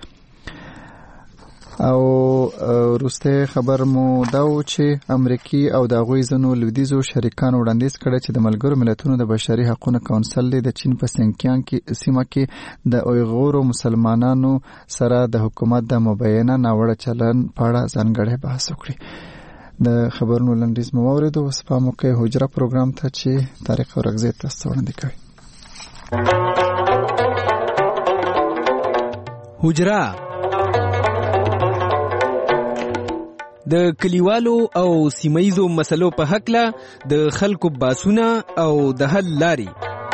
او وروسته خبر مو دا و چې امریکای او د هغوی ځینو لویدیځو شریکانو وړاندیز کړی چې د ملګرو ملتونو د بشري حقوقو کونسل د چین په سینکیانګ کې سیمه کې د اویغورو مسلمانانو سره د حکومت د مبینه ناوړه چلن په اړه ځانګړی بحث وکړي. د خبرونو لنډیز مو واورېدو. اوس په موقع حجره پروګرام ته چې طارق اورکزی تاسو وړاندې کوي. حجره د کلیوالو او سیمایزو مسلو په حق له د خلکو باسونه او د حل لاري.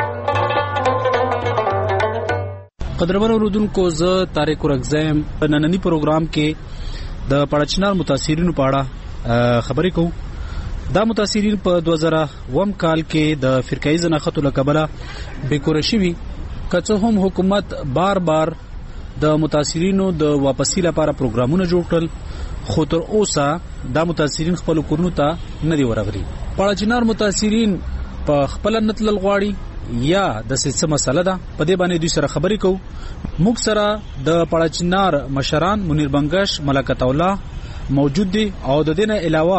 قدرمن اوردونکو، زه طارق اورکزی په نننی پروګرام کې د پړچنار متاثرینو په اړه خبرې کوم. دا متاثرین په 2001 کال کې د فرقایي زناختو له کبله بیکوره شوي، که څه هم حکومت بار بار د متاثرینو د واپسی لپاره پروګرامونه جوړ کړل، خو تر اوسه دا متاثرین خپل کورونو ته نه دی ورغلي. پړچنار متاثرین په خپل نتلل غواړي یا د څه مسله ده، په دې باندې دوی سره خبرې کوو. موږ سره د پړچنار مشران منیر بنگش، ملکت الله موجود دي او د دې نه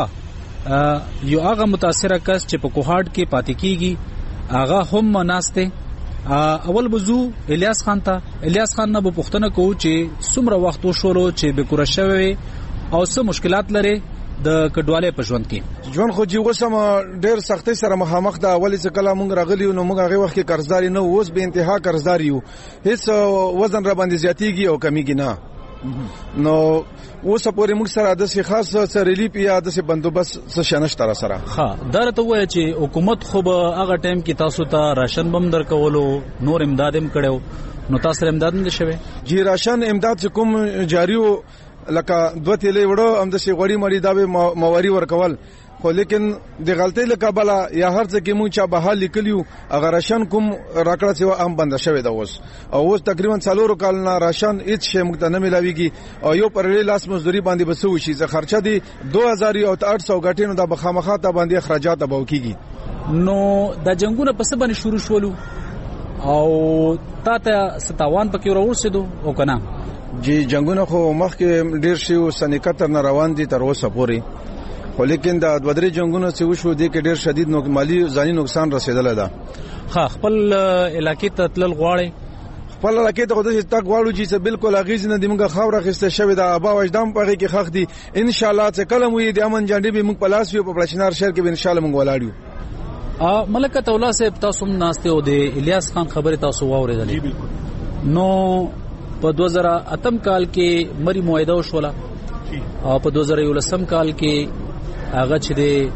علاوه یو هغه متاثر کس چې په کوهاټ کې پاتې کیږي هغه هم ناشته. اول بزو الیاس خان ته. الیاس خان نه به پوښتنه کوو چې څومره وخت وشولو چې بیکوره شوی او څه مشکلات لري د کډوالۍ په ژوند کې. ژوند خو جیو سم ډېر سختۍ سره مخامخ ده. اولې چې کله مونږ راغلی نو مونږ هغه وخت کې قرضداري نه، اوس به انتها قرضداري یو، هیڅ وزن را باندې زیاتیږي او کمیږي نه. نو اوس پورې موږ سره د خاص سریلیپ یا د بندوبست څه شنش تر سره. ها دا ته وایي چې حکومت خو به هغه ټایم کې تاسو ته راشن بم درکولو، نور امداد هم کړو، نو تاسو امداد نه شوي؟ جی راشن امداد چې کوم جاریو لکه 2 تیلې وړو هم د شي غوړی مړی دا مواري ورکول، خو لیکن د غلطۍ لکابله یا هر څه کې مونږ چا به حال لیکلیو هغه راشن کوم راکړه چې هم بند شوی دا اوس تقریبا 4 کال نه راشن هیڅ شی موږ ته نه ملاويږي او یو پرلې لاس مزدوري باندې بسو شي چې خرچه دي 2000 او 800 غټینو د بخامخاته باندې اخراجات به وکيږي. نو د جنگونو په څه باندې شروع شولو او ته ستاوان پکې ورسېدو او کنه؟ جی جنگونه خو مخکې ډیر شي او سن 71 نه روان دي تر اوسه پورې، خو لیکن د 2-3 جنگونو چې وشو دي کې ډیر شدید مالی ځاني نقصان رسیدل ده. ها خپل علاقې ته تلل غواړي؟ خپل علاقې ته خو د تک غواړو چې بالکل اغیز نه دی، موږ خاور اخیسته شوی دا ابا وجدان پغې کې خخ دي. ان شاء الله چې کله مو د امن جانډي به موږ پلاس وي په پړشنار شهر کې به ان شاء الله موږ ولاړیو. ملکت الله صاحب تاسو ناشته او د الیاس خان خبره تاسو واورېدلې؟ نو په 2008 کال کې مری معاهده وشوله او په 2011 کال کې هغه چې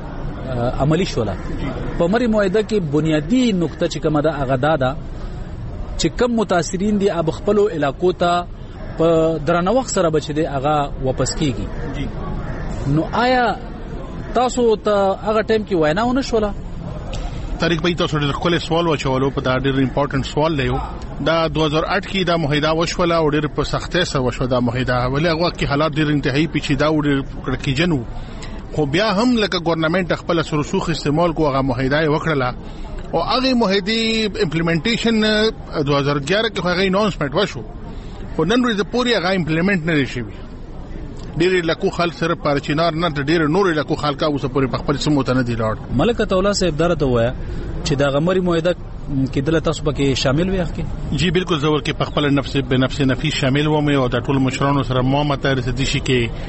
د عملی شوله. په مری معاهده کې بنیادی نقطه چې کومه ده هغه دا چې کم متاثرین دي اب خپل علاقو ته په درنه وخت سره بچ دي هغه واپس کیږي. نو آیا تاسو ته هغه ټایم کې وینا ونه شوله؟ طارق بھائی تاسو ډېر خپل سوال وچولو په دا ډېر امپورټنت سوال دی. دا 2008 کې دا معاهده وشوله او ډېر په سختۍ سره وشو دا معاهده، ولې هغه کې حالات ډېر انتهایی پیچیده او ډېر کړکېجن وو، خو بیا هم لکه ګورنمنت خپل سرسوخ استعمال کو هغه معاهده وکړه او هغه معاهده امپلیمنټیشن 2011 کې هغه اناونسمنت وشو او نن ورځ پورې هغه امپلیمنٹ نه شي. ډېر لکو خلک سره پر چینار نه ډېر نور لکو خلک اوس پورې په خپل سمو ته نه دی لاړ. ملک تولا صاحب درته وایا چې دا غمري معاهده کې دلته تاسو پکې شامل وي اخکي؟ جی بالکل زور کې په خپل نفس نفي شامل و مې او د ټول مشرانو سره محمد رسدي شي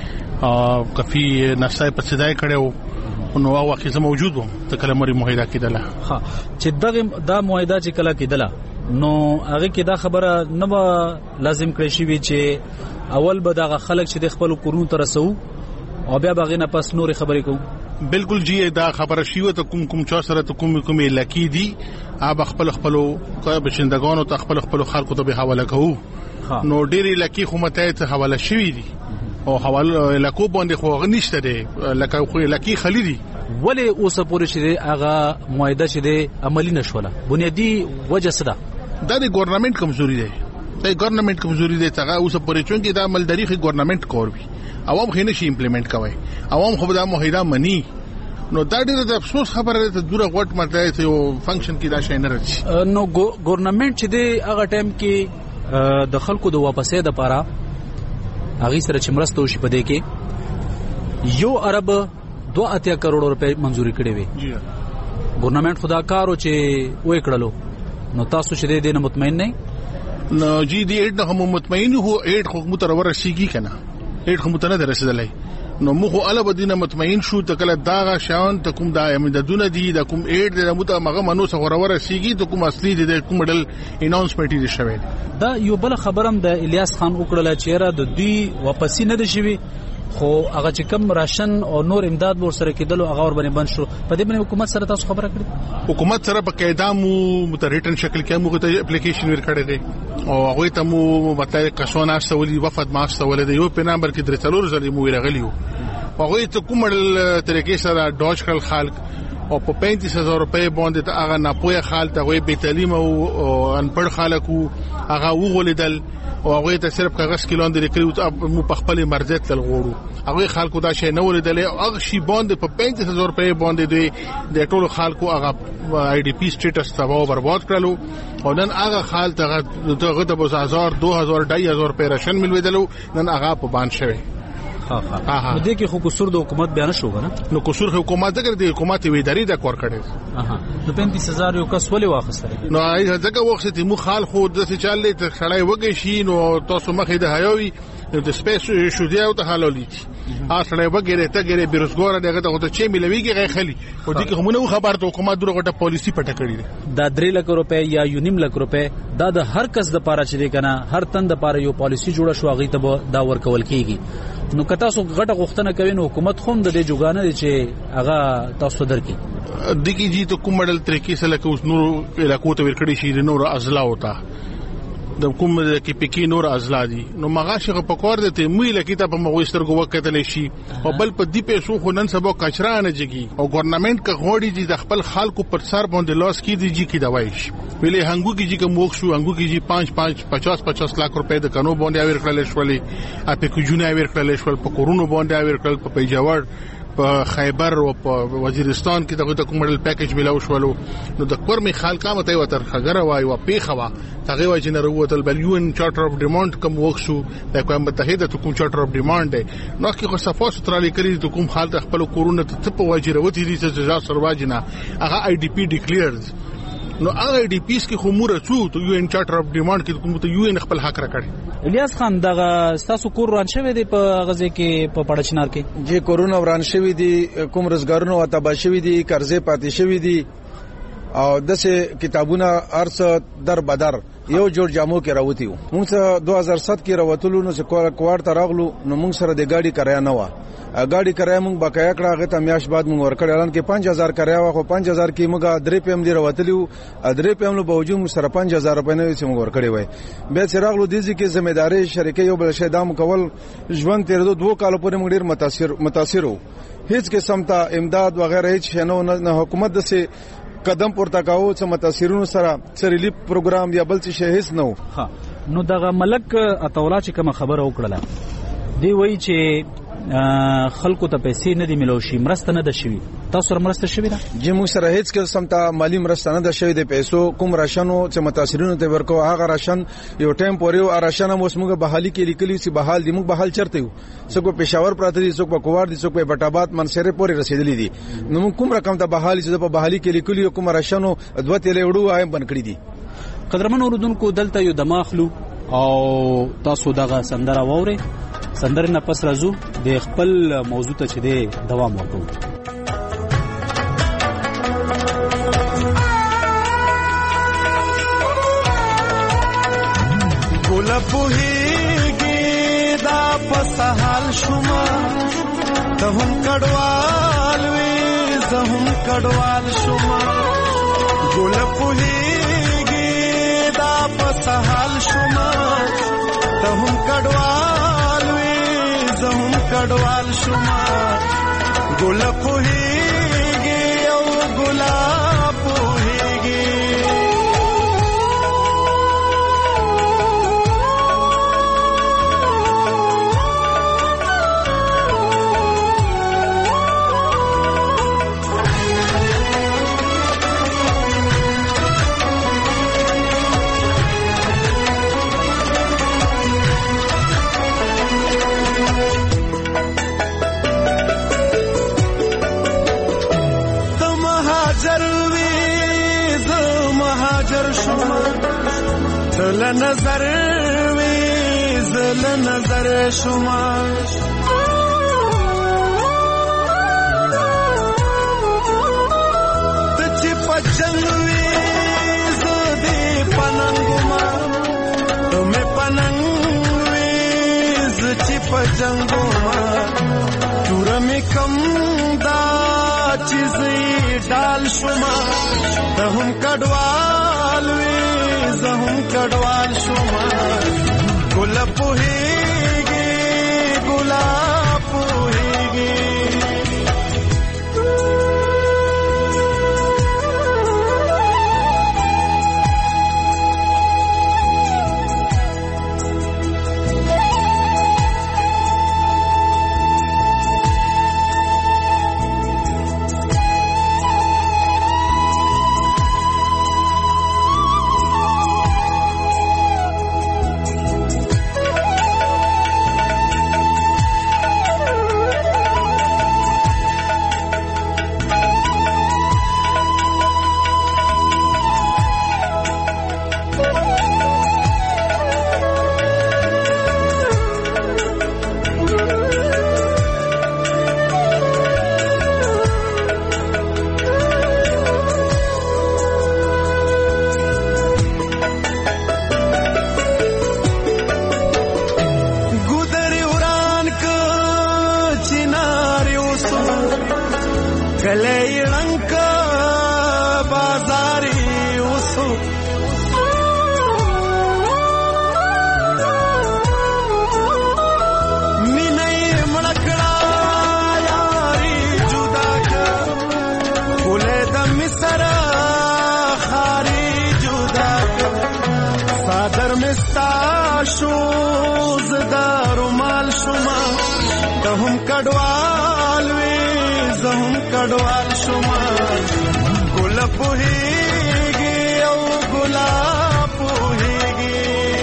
کې کافي نصای په صداي کړو نو هغه وخت زه موجود وم ته کله مری معاهده کېدله. ها چې دا معاهده چې کله کېدله نو هغه کې دا خبره نه لازم کړی شي چې اول به دا خلک چې د خپل کورونو ته رسو او بیا باغې نه پس نور خبرې کوو. بالکل جی دا خبره شیوه ته کوم چا سره ته کوم لکی دي اب خپل بچندگانو ته خپل خلکو ته به حواله کوو. نو ډېری لکی حکومت ته حواله شوی دي او حواله لکو باندې خو غنښت دي لکه خو لکی خلیدي. ولې اوس پورې چې هغه معاهده چې د عملی نشوله بنیادی وجه څه ده؟ دا د ګورنمنت کمزوري ده. دا ګورنمنت کمزوري ده ته اوس پورې چونکی دا عمل دریخي ګورنمنت کور وي عوام خې نشي امپلیمنٹ کوي. عوام خو دا معاهده مني نو دا ډېر د افسوس خبره ده. دوره غوټ مرته ته یو فنکشن کې دا شي نه راځي. نو ګورنمنت چې د هغه ټایم کې د خلکو د واپسې د پاره هغه سره چې مرسته وشي په دې کې 1 ارب 2 کروڑ روپے منزوري کړې وي. ګورنمنت خدا کارو چې وې کړلو نو تاسو چې دې نه مطمئن نه؟ نو جی دې نه هم مطمئن هو 8 حکومت ور رسیږي کنه 8 حکومت نه درسدلای نو موږ اله بدینه مطمئن شو ته کله دا شان ته کوم دا امدادونه دي دا کوم 8 د مته مغه منو څو ور رسیږي ته کوم اصلي دي کوم ډل اناونسمنت دي شوی. دا یو بل خبرم د الیاس خان وکړه چې را د دوی واپسی نه دي شوی خو هغه چې کم راشن او نور امداد ور سره کېدل هغه ور باندې بند شو. په دې باندې حکومت سره تاسو خبره کړې؟ حکومت سره په قاعده مو متریټن شکل کې موږ ته اپلیکیشن ورکړی دی او هغه ته مو متای قشونه استولي وفد ما استول دی یو په نمبر کې درڅلور ځلې مو ورغلیو هغه ته کومل طریقې سره ډاج کړل خلک او په 35000 روپے باندې ته هغه ناپوهه خالته وي به تعلیم او انپړ خلکو هغه وغولیدل او هغه ته صرف کاغذ کې لاندې لیکلو مو په خپل مرزت تل غوړو هغه خلکو دا شی نه ولیدل هغه شی باندې په 35000 روپے باندې دوی د ټولو خلکو هغه آی ډی پی سټیټس تباہ برباد کړلو او نن هغه خالته هغه د 2000 2000 2500 روپے راشن ملویدلو نن هغه په باندې شوی. نو دې کې خو قصور د حکومت بیان شو کنه؟ نو قصور حکومت دغه د حکومت ویداری د کور کړي. نو 35000 یو کس ولې واخستل؟ نو ځکه وخت ته مو خال خو د څه چالي ته خړای وګی شي نو تاسو مخې د هیاوي د سپیس شو دی او ته حلالي اصله وګره ته ګره بیروزګار دغه ته چې ملويږي غي خلی او دې کې همونه خبر ته حکومت دغه ټه پالیسی پټه کړی دا 3 لک روپے یا 1.5 لک روپے دا د هر کس د پاره چې کنه هر تن د پاره یو پالیسی جوړه شو غي ته دا ورکول کیږي. نو که تاسو غټه غوښتنه کوي نو حکومت خو د دې جوګانه چې هغه تاسو درکې دګي جی ته کوم ماډل طریقې سره لکه اوس نور علاقو ته ورکړي شي نور ازلا وتا د کوم کې پکې نور ازلا دي نو مغاشه په کور دته مې لکه ته په مغوستر گو وکتل شي او بل په دې پیسو خو نن سبا کچرا نه جګي او ګورنمنت کا غوړي دي د خپل خلکو پر سر باندې لاس کې دي چې دوای شي ویلې هنګو کې چې کوم وښو هنګو کې چې 50 لک روپے د قانون باندې اور کړل شولې اپې کو جون اور کړل شول په کورونو باندې اور کړل په پیجاور په خیبر او په وزیرستان کې دغه کومل پیکیج ملاو شولو نو د کورمي خلک ماته وتر خګره وای او پیخوا هغه وای چې نه وروتل بل یو ان چارټر اف ډیماند کوم وښو د کوم متحده ته کوم چارټر اف ډیماند نو کې خو صفه سترا لیکلي ته کوم خالد خپل کورونه ته په واجروتی دي چې ځا سرواجنه هغه آی ډی پی ډیکلیرز نو هغه ډی پیس کې خو مور څو ته یو ان چارټر اف ډیماند کې کوم ته یو ان خپل حق راکړي. الیاس خان دغه تاسو کور روان شوی دی په غزه کې په پړچنار کې جی کورونا وران شوی دی کوم روزګارونو او تبا شوی دی قرضې پاتې شوی دی او دسه کتابونه ارس در بدر یو جوړ جامو کې راوتی وو. موږ 2007 کې راوتلو نو کوار ته راغلو نو موږ سره د گاډي کرایه نه و. گاډي کرایه موږ بقایا کړه هغه ته میاش بعد موږ ورکړ. اعلان کې 5000 کرایه واخو 5000 کې موږ درې پم دی راوتلیو. درې پم له باوجود موږ سره 5000 روپۍ نه چې موږ ورکړې وای. بیا چې راغلو د دې کې ځمېداري شریکې یو بل شی دام کول ژوند تیرېدو 2 کال پورې موږ ډیر متاثر وو. هیڅ قسم ته امداد وغیرہ هیڅ شنو نه حکومت د سه قدم پورته کاوه چې متاثرونو سره ریلیف پروګرام یا بل څه شی هیڅ نه و. نو دغه ملک اتولا چې کوم خبره وکړه دی وایي چې خلکو ته پیسې نه دی ملو شي مرسته نه ده شوی. تاسو سره مرسته شوی ده؟ چې موږ سره هیڅ قسم ته مالی مرسته نه ده شوی. د پیسو کوم راشنو چې متاثرینو ته ورکو هغه راشن یو ټایم پورې او راشن هم اوس موږ بحالي کې لیکلي چې بحال دي. موږ بحال چرته یو څوک په پېښور پراته دي څوک په کوار دي څوک په بټاباد منصره پورې رسیدلی دي. نو موږ کوم رقم ته بحالي چې په بحالي کې لیکلي کوم راشنو دوه تیلې وړو ایم بن کړی دي. قدرمن اوردونکو دلته یو دماخلو او تاسو دغه سندره ووري. سندره نه پس راځو د خپل موضوع ته چې دی دوام ورکوو. ګل پوهیږي دا پس حال شوما ته هم کډوال وې زه هم کډوال شوما. ګل پوهیږي دا پس حال شوما ته هم کډوال زه هم کډوال شوما. ګل پوهیږي او ګلاب پوهیږي زل نظر وی زل نظر شما. تچی پچنگ وی زدی پننگما تمہیں پننگ وی زچی پچنگما. چورمی کم دا چیزی ڈال شما تہم کڈوال وی زهم کډوال شوما. ګل پوهیږي ګلاب پوهیږي کډوال وې زهم کډوال شوما. ګل پوهیږي او ګلاب پوهیږي.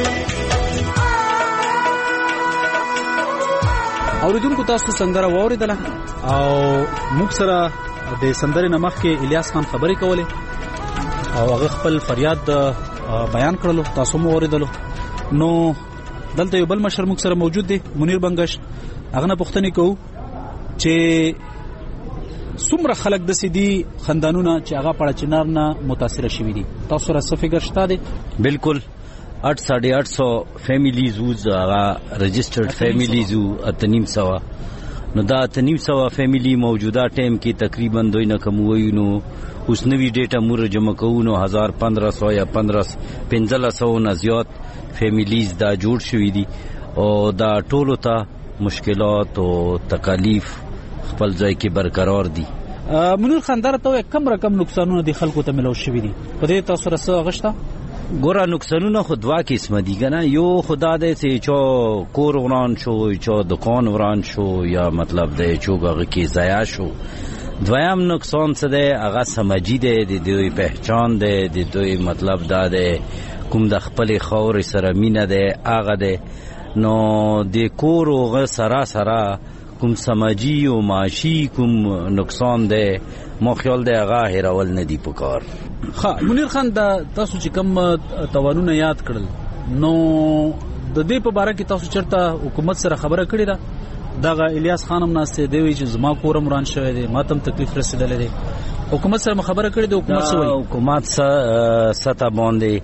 اوریدونکو تاسو سندره واوریدله او موږ سره د سندرې نه مخکې الیاس خان خبرې کولې او هغه خپل فریاد بیان کړلو. تاسو مو اوریدلو. نو دلته یو بل مشر موږ سره موجود دی منیر بنگش. هغه نه پوښتنه کوو چې څومره خلک د سیدي خاندانونه چې هغه پړه چنار نه متاثر شوي دي. تاسو سره څه فکر شته دي؟ بالکل 8,800 فیملیز وز هغه رجسٹرډ فیملیز وو 8,900 نو دا 8,900 فیملی موجوده ټایم کې تقریبا دوی نه کم وایو نو اوس نوی ډیټا مور جمع کوو نو 1,500 یا 1,500 نه زیات فیملیز دا جوړ شوي دي او دا ټولو ته مشکلات او تکالیف خپل ځای کې برقرار دي. منیر خان دا ته کم رقم نقصانونه د خلکو ته ملو شوي دي په دې تاسو سره غشته ګوره نقصانونه خو دوا قسمه دي کنه یو خدا دې چې چا کور وران شو چا دکان وران شو یا مطلب دې چوغه کې ضایع شو. دویم نقصان څه دی هغه سمجی دی د دوی پہچان دی د دوی مطلب دا دی کوم د خپل خاور سره مینه دی هغه دی نو د کور او سره کوم سمجی او معاشي کوم نقصان دی مو خیال دی هغه هیرول نه دی پکار. منیر خان دا تاسو چې کوم توانونه یاد کړل نو د دې په اړه کې تاسو چرته حکومت سره خبره کړې ده؟ دغه الیاس خانم ناسته دی چې زما کورم وران شوی دی ماتم تکلیف رسیدلې دی حکومت سره خبره کړې ده؟ حکومت سره حکومت ستا باندې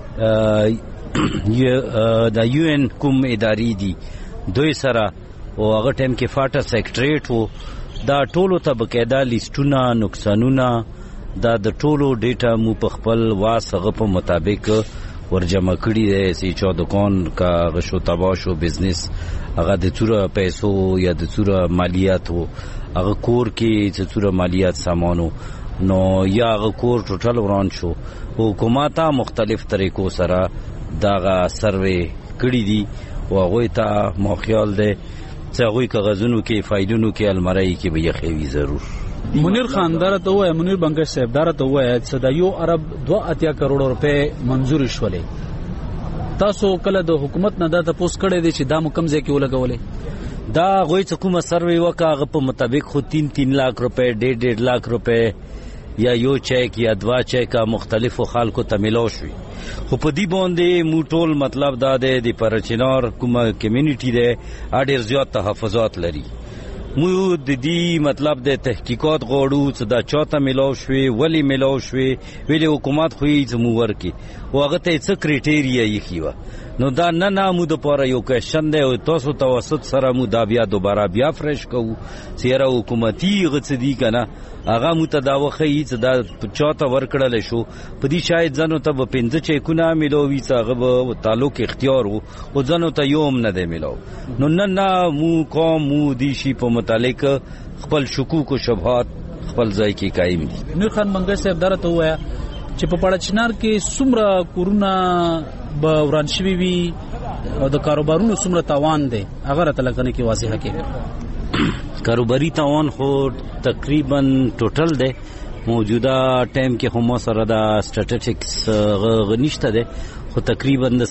د یو ان کوم ادارې دي دوی سره او هغه ټایم کې فاټا سیکریټریټ وو دا ټولو ته بقاعده لیستونه نقصانونه دا د ټولو ډیټا مو په خپل واسغه په مطابق ورجمع کړي دي چې چا دکان کا غشو تباشو بزنس هغه د څوره پیسو یا د څوره مالیات وو هغه کور کې چې څوره مالیات سامانو نو یا هغه کور ټوټل وران شو. حکومت مختلف طریقو سره دا سروې کړي دي او هغه ته مو خیال دی چې هغه کاغذونو کې فایلونو کې الماری کې به یخوي ضرور. منیر خان دار ته وای منیر بنگش صاحب دار ته وای چې د یو عرب 2 کروڑ روپے منزور شولې تاسو کله د حکومت نه دا تاسو کړی دي چې دا مکم ځای کې ولګولې دا غوي چې کومه سروې وکاغه په مطابق خو 3 लाख روپے 1.5 लाख روپے یا یو چیک یا دوا چیکا مختلفو خلکو ته ملو شوي خو په دې باندې مو ټول مطلب دا دی د پرچینار کومه کمیونټي دی اډیر زیات تحفظات لري مو د دې مطلب د تحقیقات غوړو چې دا چاته ملو شوي ولی ملو شوي ویلي حکومت خو یې زموږ کې او هغه ته څه کرایټیریا یې خيوه نو دا نه مو د پاره یو کوېشن دی او تاسو توسط سره مو دا بیا دوباره بیا فرش کوو چې را حکومتي غڅدي کنه هغه مو ته دا وخی چې دا چاته ورکړل شو په دې شاید ځنو ته په 15 چیکونه ملوي چې هغه به تعلق اختیار وو او ځنو ته یوم نه دی ملو نو نه مو قوم مو دي شي په متعلق خپل شکوک او شبهات خپل ځای کې قائم دي. نور خان منګل صاحب درته وایا چې په پړچنار کې څومره کورونا به وران شوي وي او د کاروبارونو څومره تاوان دی هغه راته لګنه کې واضح کړي. کاروباري تاوان خو تقریبا ټوټل دی موجوده ټایم کې هم سره دا سټټیسټکس غنښت دی خو تقریبا د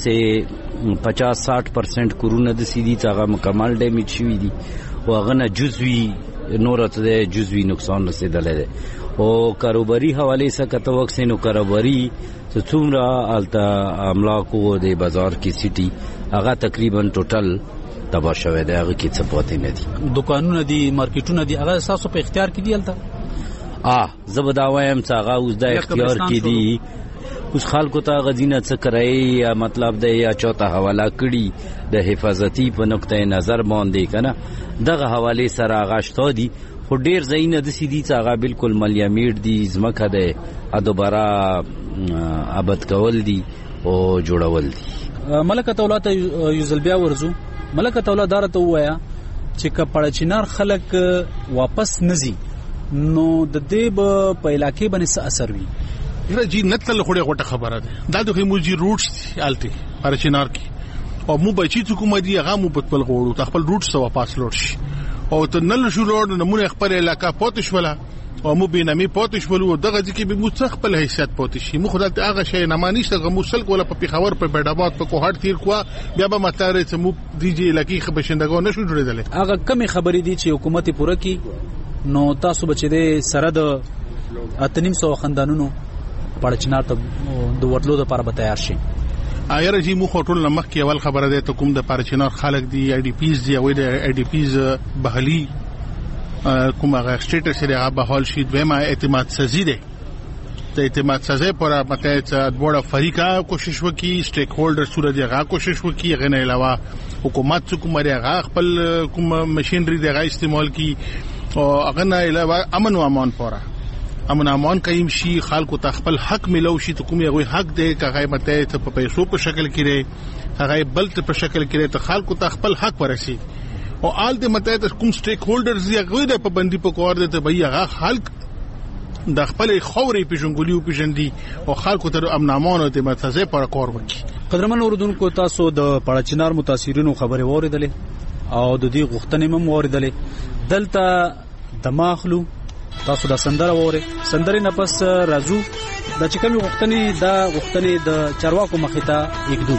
50-60% کورونا د سیدی څنګه مکمل ډیمیج شوی دی او هغه نه جزوی نور ته جزوی نقصان رسیدلی دی او کاروباري حواله سره کته وکسینو کاروباري څومره الته املاکو د بازار کې سیټي هغه تقریبا ټوټل تبا شوی دی هغه کې څه پاتې نه دي دکانونه دي مارکیټونه دي هغه تاسو په اختیار کې دي الته زبدا وایم چې هغه اوس د اختیار کې دي اوس خلکو ته غزینه څه کوي یا مطلب دی یا چاته حواله کړي د حفاظتي په نقطه نظر باندې کنه دغه حواله سره غشتو دي خو ډیر زینه د سیدی چې هغه بالکل ملیامیر دي زمکه ده دوباره آباد کول دي او جوړول دي. ملکه تولات یوزل بیا ورزو ملکه تولا دارته وایا چې کپړچینار خلک واپس نزي نو د دې په علاقې باندې څه اثر وي؟ یره جی نتل خوړه غټه خبره ده دا د موجي روټس آلتي پړچینار کې او مو بچی څوک مې دی هغه مو په خپل غوړو خپل روټ سو واپس لوټ شي او ته نل شو روډ نمونه خپل علاقې پاتې شولا او مو بینامي پاتې شول او دغه ځکه به مو څخ خپل حیثیت پاتې شي مو خدای ته هغه شی نه مانیشته غمو سل کوله په پیښور په بیډاباد په کوهټ تیر کوا بیا به متاره چې مو دیږي علاقې خبرشندګو نشو جوړېدل هغه کمی خبرې دي چې حکومت پوره کی نو تاسو بچی دې سره د 800 خاندانونو پړچنار ته د ورتلو لپاره به تیار شي. ایر جی مو خټول نمخ کې اول خبره ده ته کوم د پړچنار خلک دی ای ډی پیز دی او د ای ډی پیز بهالي کومه سټیټس لري هغه بحال شي دویمه اعتماد سازي ده د اعتماد سازي پر مته دوړه فریقا کوشش وکي سټیک هولډر سره دغه کوشش وکي غنه علاوه حکومت کومه هغه خپل کوم ماشينري دغه استعمال کی او غنه علاوه امن و امان پورا امن امان قائم شي خلکو ته خپل حق ملو شي ته کومه غوي حق دی کغه مته ته په پیسو په شکل کې هغه بل ته په شکل کې ته خلکو ته خپل حق ورسي او آل دې مته ته کوم سټیک هولډرز یې غوي د پابندي په کور دي ته به هغه خلک د خپل خوري پیژنګولي او پیژندي او خلکو ته امن امان او د متزه پر کار وکړي. قدرمن اوردونکو تاسو د پړچنار متاثرینو خبره اوریدلې او د دې غوښتنې هم اوریدلې دلته دماغلو تاسو د سندره وره سندره نه پس راځو د چکمې غوښتنې د چارواکو مخې ته یکدو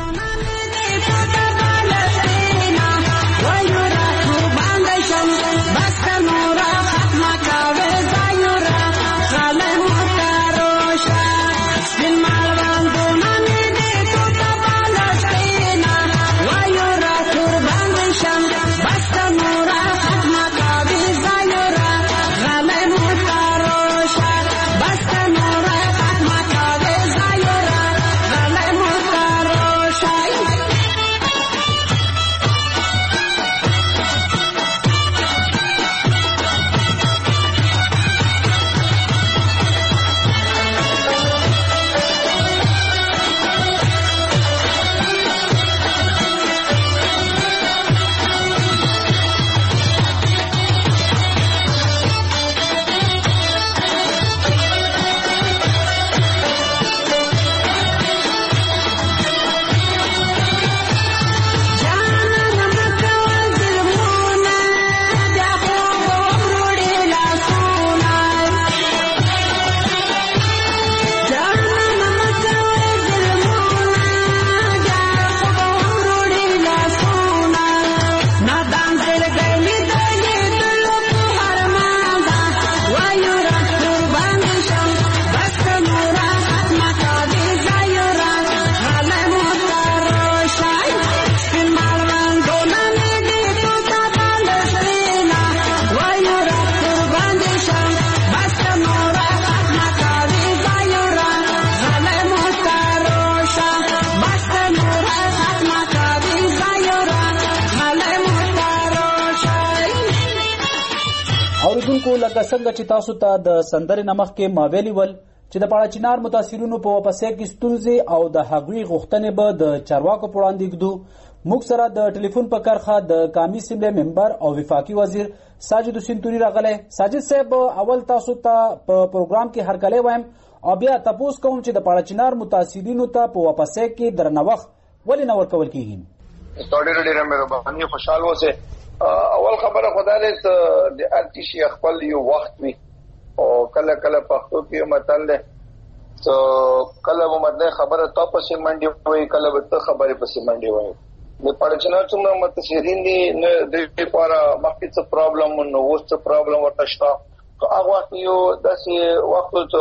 لکه څنګه چې تاسو ته د سندرې نمخ کې ماویلی ول چې د پړچنار متاثرینو په واپسې کې ستونزې او د هغوی غوښتنې به د چارواکو په وړاندې ږدو. موږ سره د ټلیفون په کرخه د قومي اسمبلی ممبر او وفاقي وزیر ساجد حسین توري راغلی. ساجد صاحب اول تاسو ته په پروګرام کې هرکلی وایم او بیا تاسو کوم چې د پړچنار متاثرینو ته په واپسې کې درنوخت ولې نه ورکول کیږي؟ ډېره مهرباني خوشاله اوسئ. اول خبره خدای دې د ارتشي خپل یو وخت وي او کله کله پښتو کې متل ده تو کله به متل خبره تاسو پسې منډي وي کله به ته خبره پسې منډي وي. د پړچنار څومره متشرین دي نه د لپاره مخکې څه پرابلم نو اوس څه پرابلم ورته شته. هغه وخت یو داسې وخت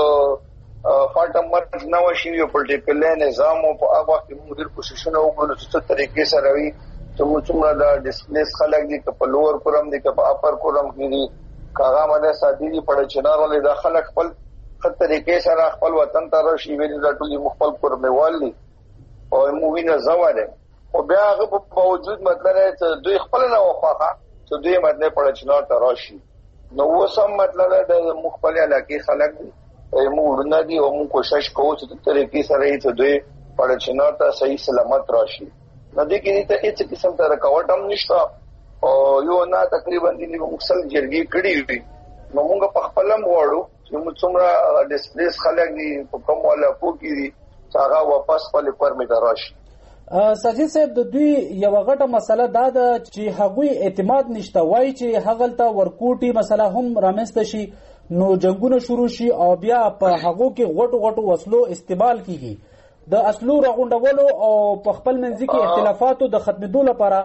ته فاټم مرز نو شي یو پولیټیکل نظام او په هغه وخت موږ ډېر کوششونه وکړو چې څه طریقې سره وي څومره د ډیسپلیس خلک دي که په لوور کورم دي که په اپر کورم کې دي کاغه مده سادي دي پړچنار ولې د خلک خپل خپل طریقې سره خپل وطن ته راشي ویل د ټولي مخبل کورمه والي او مووینه زواله او بیا هغه په باوجود مطلب چې دوی خپل نه وخاخه چې دوی مطلب پړچنار ته راشي نو وسم مطلب د مخبل علاقې خلک دي موږ نه دي او موږ کوشش کوو چې طریقې سره چې دوی پړچنار ته صحیح سلامت راشي. ندی کې ته هیڅ قسم ته رکاوټ هم نشته او یو نه تقریبا د مکسل جرګي کړي وي نو موږ په خپلم وړو چې موږ څومره ډیسپلیس خلک دي په کوم ولا کو کې دي چې هغه واپس خپل پرمیټ راشي. ساجد صاحب د دوی یو غټه مسله دا ده چې هغوی اعتماد نشته وایي چې هغلته ورکوټي مسله هم رامنځته شي نو جنگونه شروع شي او بیا په هغو کې غټو وسلو استعمال کیږي. د اصلو راغونډولو او په خپل منځ کې اختلافاتو د ختمېدو لپاره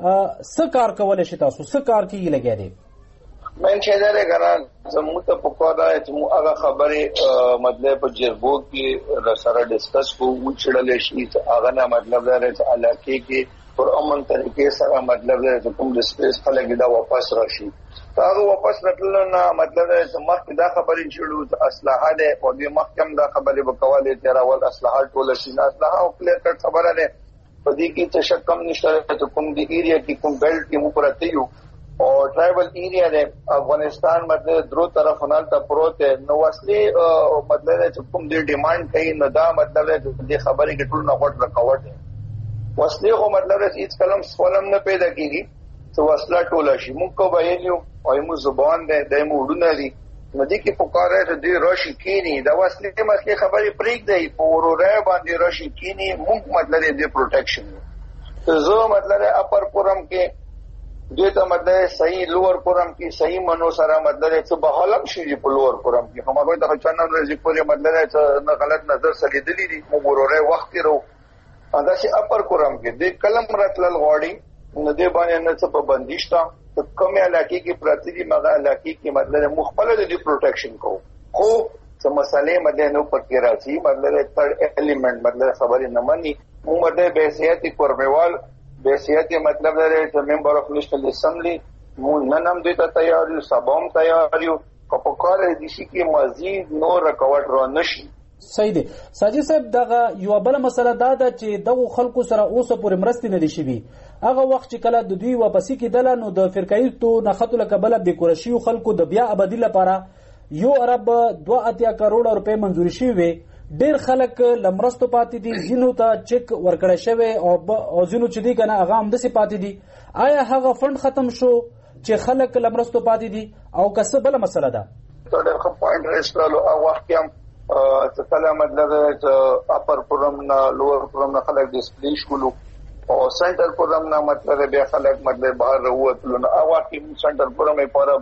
څه کار کولای شي تاسو څه کار کیږي لګیا دي؟ من چې دا لري زموږ ته په کومه ده چې موږ هغه خبرې مطلب په جرګو کې سره ډیسکس کوو چې ډلې شي هغه نه مطلب دا چې علاقې کې پر امن طریقې سره مطلب چې کوم ډسپلیس خلک دا واپس راشي. هغه واپس راتلل نه مطلب چې مخکې دا خبرې شروع اصلاحه ده او د محکم دا خبرې وکواله چې راول اصلاحه ټول شي نه اصلاحه او کلیئر کټ خبره ده په دې کې چې شک کم نشته چې کوم د ایریا کې کوم بیلټ کې مو پرته یو او ټرایبل ایریا ده افغانستان مطلب درو طرفونال ته پروت نو اصلي مطلب چې کوم د ډیماند کوي نه دا مطلب د خبرې کې ټول نه غوټ رکاوټ ده وسلې خو مطلب هیڅ کلم سوالم نه پیدا کیږي چې وسله ټوله شي موږ کو ویلیو او مو زبان ده د موډونه دي نو دي کې پکاره ته دی راشي کینی دا وسلې مسله خبرې پریک دی پوروره باندې راشي کینی موږ مطلب دې پروټیکشن زه مطلب اپر پورم کې دې ته مطلب صحیح لوور پورم کې صحیح منو سره مطلب چې بحالم شي په لوور پورم کې همغه د چانم رزق پورې مطلب چې نه غلط نظر سره لیدلې دي موږ وراره وخت کې رو دا چې اپر پورم کې د کلم راتل غواړي نو دې باندې نه څه پابندی شته کومه علاقې کې پراتی دي مغه علاقې کې مطلب مخبل دي پروټیکشن کو خو څه مسالې مده نو پکې راځي مطلب تھرډ الیمنٹ مطلب خبرې نه مانی مو مده بحثیت کورمیوال بحثیت مطلب د ممبر اف نیشنل اسمبلی مو ننم دې ته تیار یو سبام تیار یو په کار دي چې مزید نو رکاوټ را نشي. صحیح دی ساجد صاحب دغه یو بل مسله دا ده چې دغه خلکو سره اوسه پورې مرستې نه دي شوي هغه وخت چې کله د دوی واپسی کېدله نو د فرقایي تو نخښتو له کبله بېکورشیو خلکو د بیا ابدي لپاره 1.82 کروڑ روپۍ منظوري شوي وي ډېر خلک له مرستو پاتې دي ځینو ته چک ورکړی شوی او ځینو چې دي که نه هغه همداسې پاتې دي آیا هغه فنډ ختم شو چې خلک له مرستو پاتې دي او که څه بله مسله ده ډېر ښه پوینټ ریس کړلو هغه وخت کې هم چې کله مطلب چې اپر پورم نه لوور پورم نه خلک ډسپلی شولو او سنټر پورم نه مطلب بیا خلک مطلب بهر راووتلو نو هغه کې سنټر پورم یې پوره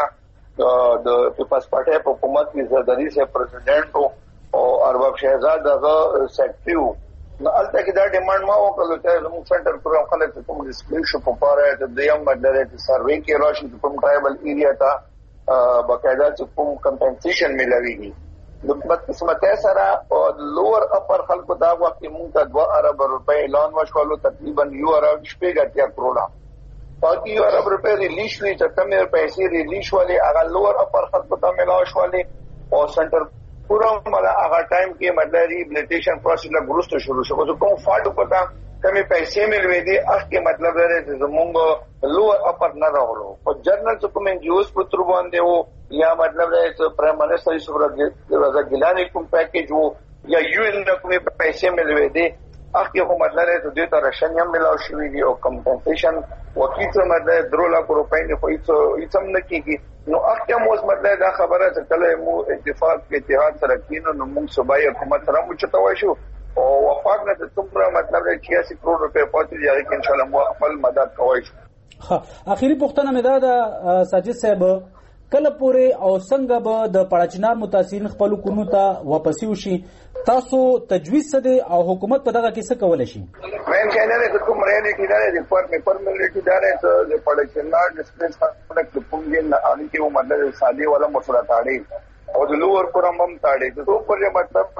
باقاعده د پیپلز پارټي په حکومت کې زرداری سے پریزیډنټ او ارباب شهزاد دغه سیکریټریو نو البته کې دا ډیماند ما وکړل چې موږ سنټر پورم خلک کوم ډسپلی شو په پاره د دیم مطلب چې سروې کې راشي کوم ټرایبل ایریا ته باقاعده چې کوم کمپنسیشن ملويږي د بدقسمتۍ سره او لوور اپر خلکو دا وخت موږ ته 2 ارب روپۍ اعلان وشولو تقریبا 1 ارب 8 کروڑ باقي 1 ارب روپۍ ریلیز شوې چې کمې پیسې ریلیز شولې هغه لوور اپر خلکو ته ملاو شولې او سنټر پورا مله هغه ټایم کې مطلب ریبلیټیشن پروسس لا ګروسته شروع شو کوم فاډ پتا کمې پیسې ملوي دي اخ کې مطلب لري زمونږ لوور اپر نه راغلو او جنرال څه کوم انجیوز پتر باندې وو یا مطلب ہے تو پرائم منسٹر رضا گیلانی کوم پیکیج وو یا یو ان کومې پیسې ملوي دي اخ کې کوم مطلب ہے تو دې ته راشن هم ملاو شوی دي او کمپنسیشن وکیل مطلب 2 لک روپۍ نه کوي څه نه کیږي نو اخ کې موږ مطلب دا خبره چې کله مو اتفاق کې اتحاد سره کینو نو موږ صوبایي حکومت سره مو چتوي شو او وفاق نه څومره مطلب 86 کروڑ روپۍ پاتې دي چې ان شاء الله مو خپل مدد کوي. ها اخیری پوښتنه مې دا ساجد صاحب کله پورې او څنګه به د پړاچنار متاثرین خپل کونو ته واپسی وشي تاسو تجویز څه دی او حکومت په دغه کې څه کولای شي؟ مېن کینه د کوم ریالیټی دار د پرمنټی دار د پړاچنار ډسپلیس خلک د پونګین ان کې مطلب سادي ولا مسله تاړي او د لوور پرم هم تاړي ته په مطلب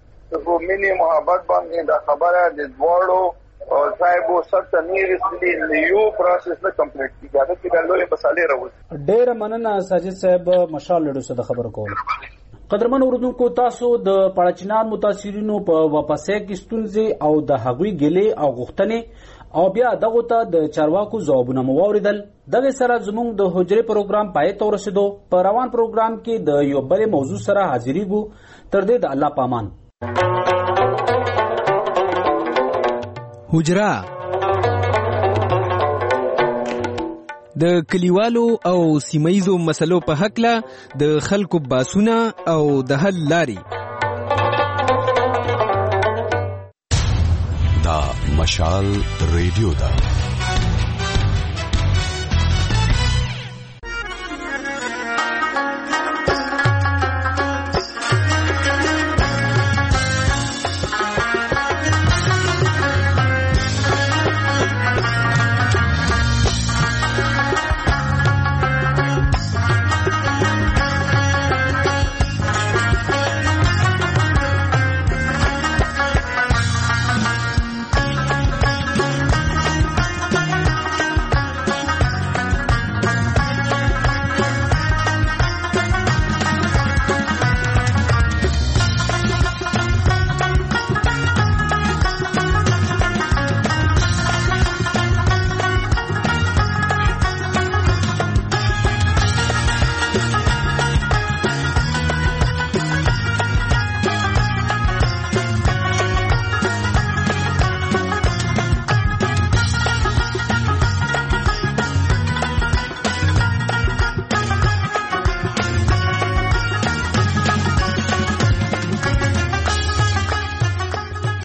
په مینی محبت باندې دا خبره د دوړو او صاحب سخت نیرسلی نیو پروسس نه کمپلیټ کیږي دا چې ډلوې مسالې راوځي. ډېر مننه ساجد صاحب مشال لړو څه د خبرو کول. قدرمن اوردونکو تاسو د پړاچنار متاثرینو په واپسې کې ستونزې او د هغوی ګلې او غوښتنې او بیا دغه ته د چارواکو ځوابونه مو واوریدل. دغه سره زموږ د حجرې پروګرام پای ته ورسېدو. په روان پروګرام کې د یو بل موضوع سره حاضرېږو تر دې د الله پامان. حجره د کلیوالو او سیمایزو مسلو په حقله د خلکو باسونه او د حل لاري دا مشال ریډیو دا